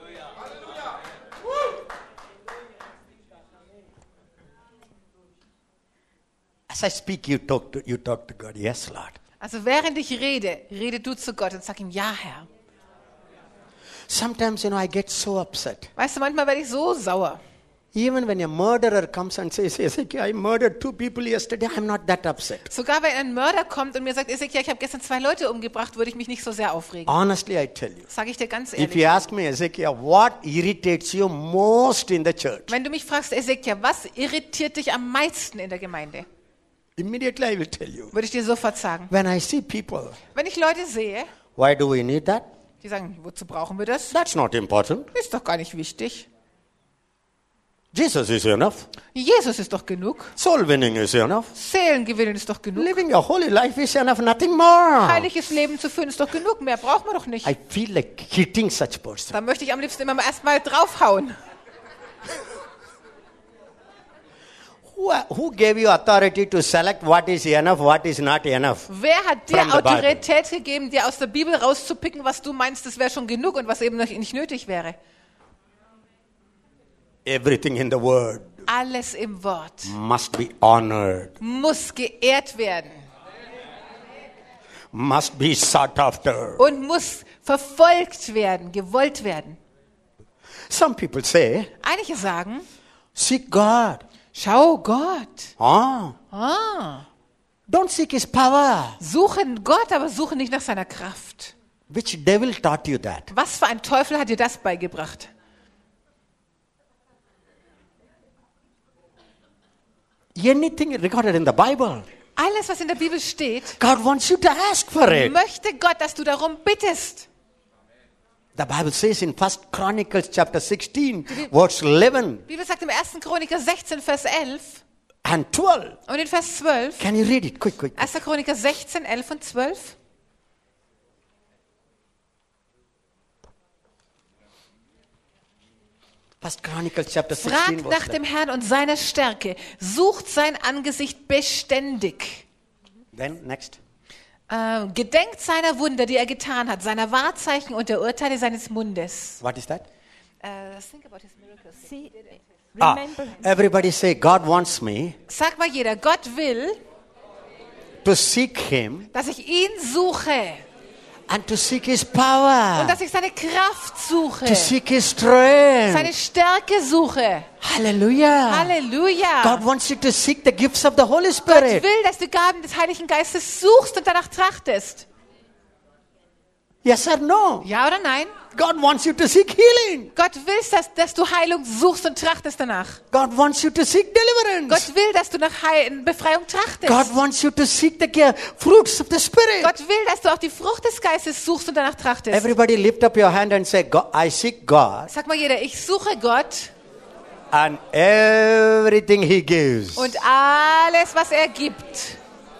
As I speak, you talk to, you talk to God. Yes, Lord. Also während ich rede, rede du zu Gott und sag ihm, ja Herr. Sometimes, you know, I get so upset. Weißt du, manchmal werde ich so sauer. Even when a murderer comes and says, Ezekiel, I murdered two people yesterday, I'm not that upset. Sogar wenn ein Mörder kommt und mir sagt, Ezekiel, ich habe gestern zwei Leute umgebracht, würde ich mich nicht so sehr aufregen. Honestly, I tell you. Sage ich dir ganz If you ehrlich. ask me, Ezekiel, what irritates you most in the church? Wenn du mich fragst, Ezekiel, was irritiert dich am meisten in der Gemeinde? Immediately I will tell you. Würde ich dir sofort sagen. When I see people, Wenn ich Leute sehe, why do we need that? die sagen, wozu brauchen wir das? That's not important. Ist doch gar nicht wichtig. Jesus is enough. Jesus ist doch genug. Soul winning is enough. Seelengewinnen ist doch genug. Living a holy life is enough, nothing more. Heiliges Leben zu führen ist doch genug. Mehr braucht man doch nicht. I feel like hitting such person. Da möchte ich am liebsten immer erstmal draufhauen. Who, who gave you authority to select what is enough, what is not enough? Wer hat dir From the Bible. Autorität gegeben, dir aus der Bibel rauszupicken, was du meinst, das wäre schon genug und was eben noch nicht nötig wäre? Everything in the word Alles im Wort must be honored, muss geehrt werden must be sought after. und muss verfolgt werden, gewollt werden. Some people say, Einige sagen, seek God. schau Gott. Ah, Ah, don't seek his power. suchen Gott, aber suche nicht nach seiner Kraft. Which devil taught you that? Was für ein Teufel hat dir das beigebracht? Anything recorded in the Bible, Alles, was in der Bibel steht, God wants you to ask for it. möchte Gott, dass du darum bittest. The Bible says in First Chronicles chapter sixteen, verse eleven Die Bibel sagt im ersten Chroniker sechzehn, Vers elf and twelve. und in Vers zwölf, Can you read it? Quick, quick. erster Chroniker sechzehn, elf und zwölf. First Chronicles chapter sixteen, Fragt verse nach dem Herrn und seiner Stärke, sucht sein Angesicht beständig. eleven. Then next. Äh, gedenkt seiner Wunder, die er getan hat, seiner Wahrzeichen und der Urteile seines Mundes. What is that? Äh, think about his miracles. See, Ah, remember him. everybody say, God wants me Sag mal jeder, Gott will, to seek Him dass ich ihn suche and to seek His und power, dass ich seine Kraft suche, to seek His strength. seine Stärke suche. Hallelujah. Halleluja. God wants you to seek the gifts of the Holy Gott Spirit. will, dass du Gaben des Heiligen Geistes suchst und danach trachtest. Yes or no? Ja oder nein? God wants you to seek healing. Gott will, dass, dass du Heilung suchst und trachtest danach. God wants you to seek deliverance. Gott will, dass du nach Heil Befreiung trachtest. God wants you to seek the ge- fruits of the Spirit. Gott will, dass du auch die Frucht des Geistes suchst und danach trachtest. Everybody lift up your hand and say, God, I seek God Sag mal jeder, ich suche Gott and everything He gives. und alles, was er gibt.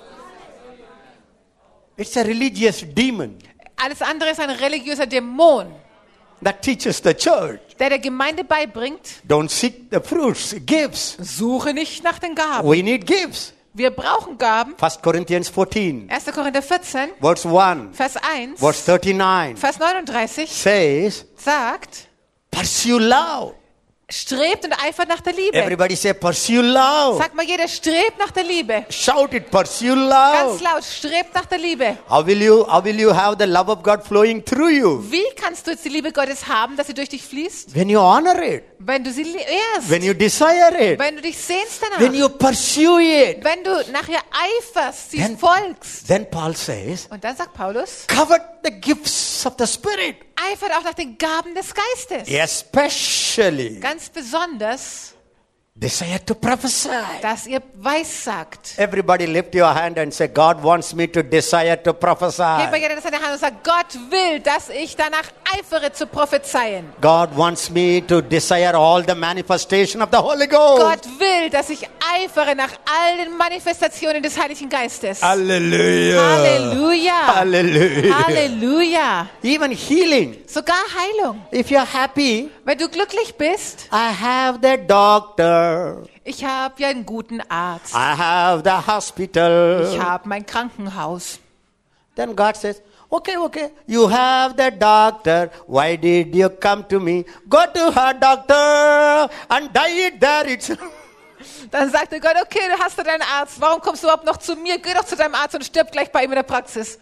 It's a religious demon Alles andere ist ein religiöser Dämon, that teaches the church. der der Gemeinde beibringt, Don't seek the fruits, gifts. suche nicht nach den Gaben. We need gifts. Wir brauchen Gaben. First Corinthians fourteen, erster Korinther vierzehn, verse one, Vers eins, verse thirty-nine Vers neununddreißig says, sagt, pursue love. strebt und eifert nach der Liebe. Everybody say, pursue love. Sag mal jeder, strebt nach der Liebe. Shout it, pursue Ganz love. laut, strebt nach der Liebe. How will you, how will you have the love of God flowing through you? Wie kannst du jetzt die Liebe Gottes haben, dass sie durch dich fließt? When you honor it, Wenn du sie ehrst, when you desire it, wenn du dich sehnst when danach, you pursue it. wenn du nachher eiferst, sie Then- folgst. Then Paul says, Und dann sagt Paulus, covet the gifts of the Spirit, eifert auch nach den Gaben des Geistes. especially Ganz besonders, desire to prophesy. dass ihr weissagt. Everybody lift your hand and say, God wants me to desire to Hebt mal prophesy. jeder seine Hand und sagt, Gott will, dass ich danach eifere zu prophezeien. God wants me to desire all the manifestation of the Holy Ghost. Gott will, dass ich eifere nach all den Manifestationen des Heiligen Geistes. Hallelujah. Halleluja. Hallelujah. Halleluja. Even healing. Sogar Heilung. If you're happy, Wenn du glücklich bist, I have the doctor. ich habe ja einen guten Arzt. I have the hospital. Ich habe mein Krankenhaus. Then God says, okay, okay, you have the doctor. Why did you come to me? Go to her doctor and die it there. It's Dann sagte Gott, okay, du hast ja deinen Arzt. Warum kommst du überhaupt noch zu mir? Geh doch zu deinem Arzt und stirb gleich bei ihm in der Praxis.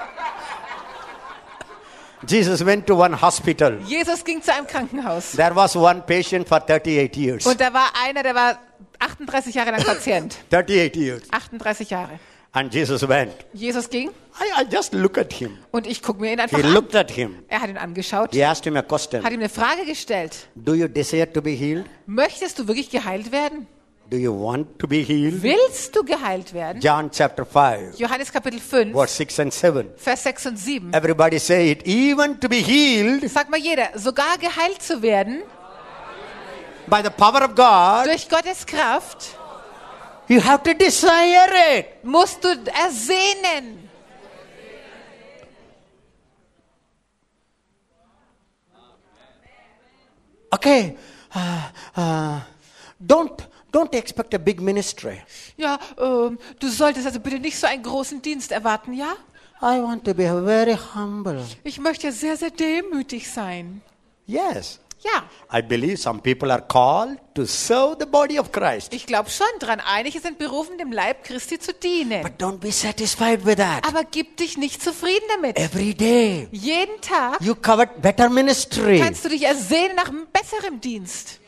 Jesus went to one hospital. Jesus ging zu einem Krankenhaus. There was one patient for thirty-eight years. Und da war einer, der war achtunddreißig Jahre lang Patient. thirty-eight years. achtunddreißig Jahre. And Jesus went. Jesus ging I, I just look at him. und ich gucke mir ihn einfach He an. looked at him. Er hat ihn angeschaut, He asked him a question. hat ihm eine Frage gestellt. Do you desire to be healed? Möchtest du wirklich geheilt werden? Do you want to be healed? Willst du geheilt werden? John chapter five, Johannes Kapitel fünf, verse six and seven. Vers sechs und sieben. Everybody say it. Even to be healed Sag mal jeder, sogar geheilt zu werden by the power of God, durch Gottes Kraft, you have to desire it. musst du ersehnen. Okay. Uh, uh, don't don't expect a big ministry. Ja, ähm, du solltest also bitte nicht so einen großen Dienst erwarten, ja? I want to be very humble. Ich möchte sehr, sehr demütig sein. Yes. Ja, I believe some people are called to serve the body of Christ. ich glaube schon dran. Einige sind berufen, dem Leib Christi zu dienen. But don't be satisfied with that. Aber gib dich nicht zufrieden damit. Every day Jeden Tag you covet better ministry. kannst du dich ersehnen nach besserem Dienst.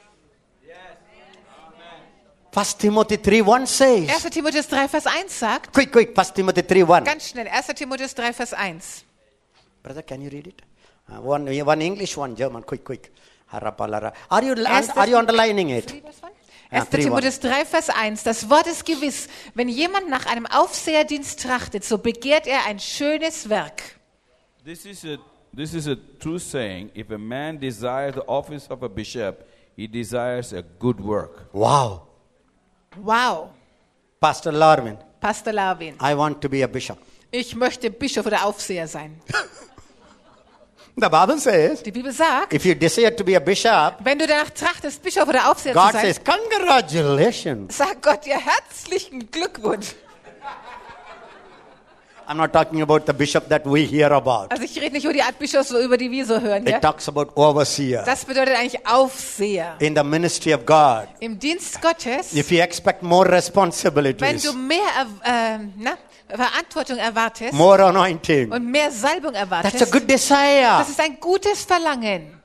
First Timothy three one says. erster Timotheus drei, Vers eins sagt, Quick, quick. First Timothy three one. ganz schnell, erster Timotheus drei, Vers eins. Brother, can you read it? Uh, one, one English, one German. Quick, quick. Harapalara. Are you Erster- are you underlining it? Yeah, erster three, one. Timotheus drei, Vers eins. Das Wort ist gewiss. Wenn jemand nach einem Aufseherdienst trachtet, so begehrt er ein schönes Werk. This is a this is a true saying. If a man desires the office of a bishop, he desires a good work. Wow. Wow, Pastor Larvin, Pastor Larvin. I want to be a bishop. Ich möchte Bischof oder Aufseher sein. The Bible says, Die Bibel sagt, if you desire to be a bishop, wenn du danach trachtest, Bischof oder Aufseher God zu sein, says, congratulations. sagt Gott dir herzlichen Glückwunsch. I'm not talking about the bishop that we hear about. Also ich rede nicht über die Art Bischof, so über die wir so hören. Ja? It talks about overseer. Das bedeutet eigentlich Aufseher. In the ministry of God, Im Dienst Gottes, if you expect more wenn responsibilities, du mehr äh, na, Verantwortung erwartest more anointing, und mehr Salbung that's a erwartest, good desire. das ist ein gutes Verlangen.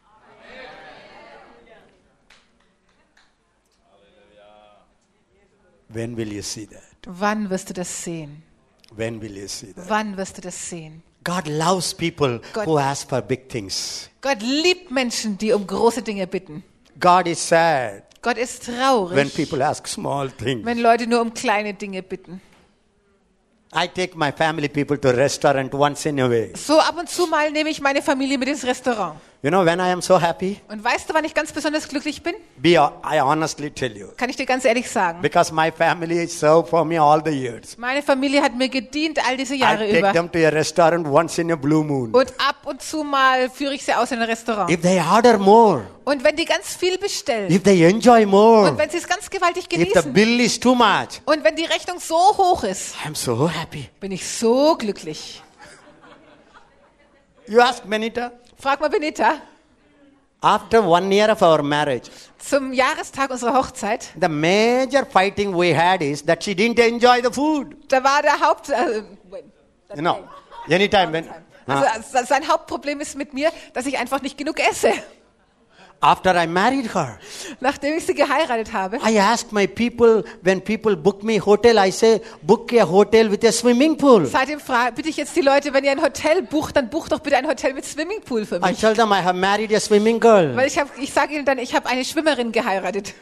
When will you see that? Wann wirst du das sehen? When will you see that? Wann wirst du das sehen? God loves people God- who ask for big things. Gott liebt Menschen, die um große Dinge bitten. God is sad Gott ist when traurig, people ask small things. wenn Leute nur um kleine Dinge bitten. I take my family people to restaurant once in a way. So ab und zu mal nehme ich meine Familie mit ins Restaurant. You know, when I am so happy, Und weißt du, wann ich ganz besonders glücklich bin? be I honestly tell you, Kann ich dir ganz ehrlich sagen. because my family served for me all the years. Meine Familie hat mir gedient all diese I Jahre take über. them to a restaurant once in a blue moon. Und ab und zu mal führe ich sie aus in ein Restaurant. If they order more, Und wenn die ganz viel bestellen if they enjoy more, und wenn sie es ganz gewaltig if the genießen bill is too much, und wenn die Rechnung so hoch ist, I'm so happy. bin ich so glücklich. You ask Benita, Frag mal Benita, after one year of our marriage, zum Jahrestag unserer Hochzeit, the major fighting we had is that she didn't enjoy the food. da war der Haupt... Äh, You know, anytime when, also, uh, also sein Hauptproblem ist mit mir, dass ich einfach nicht genug esse. after I married her, Nachdem ich sie geheiratet habe, I asked my people, when people book me hotel, I say, book a hotel with a swimming pool. seitdem fra- bitte ich jetzt die Leute, wenn ihr ein Hotel bucht, dann bucht doch bitte ein Hotel mit Swimmingpool für I mich. tell them I have married a swimming girl. Weil ich, hab, ich sage ihnen dann, ich habe eine Schwimmerin geheiratet.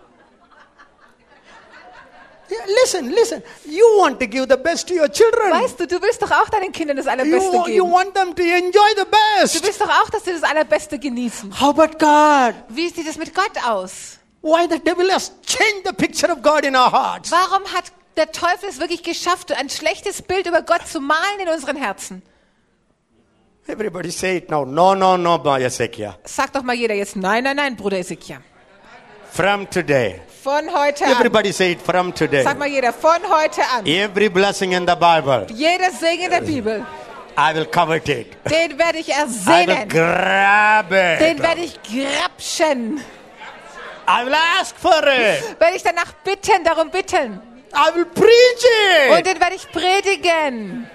Yeah, listen, listen. You want to give the best to your children. Weißt du, du willst doch auch deinen Kindern das You, Allerbeste wa- you geben. want them to enjoy the Du best. willst doch auch, dass sie das Allerbeste genießen. How about God? Wie sieht es mit Gott aus? Why the devil has changed the picture of God in our hearts? Warum hat der Teufel es wirklich geschafft, ein schlechtes Bild über Gott zu malen in unseren Herzen? Everybody say it now. No, no, no, Ezekiel. Sag doch mal jeder jetzt, nein, nein, nein, Bruder Ezekiel. From today. Von heute an. Everybody say it from today. Sag mal jeder, von heute an. Every blessing in the Bible, Jeder Segen in der Bibel, I will covet it. den werde ich I will ersehnen. grab Den it. werde ich grapschen. I will ask for it. Werde ich danach bitten, darum bitten. I will preach Und it. den werde ich predigen.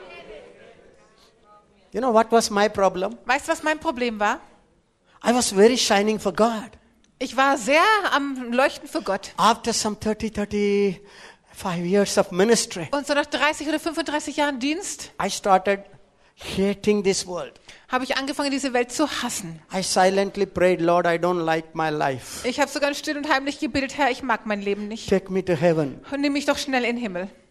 You know what was my problem? Weißt du, was mein Problem war? I was very shining for God. Ich war sehr am Leuchten für Gott. After some thirty, thirty-five years of ministry, Und so nach dreißig oder fünfunddreißig Jahren Dienst I started hating this world. habe ich angefangen, diese Welt zu hassen. I silently prayed, Lord, I don't like my life. Ich habe sogar still und heimlich gebetet, Herr, ich mag mein Leben nicht. Take me to heaven. Und nimm mich doch schnell in den Himmel.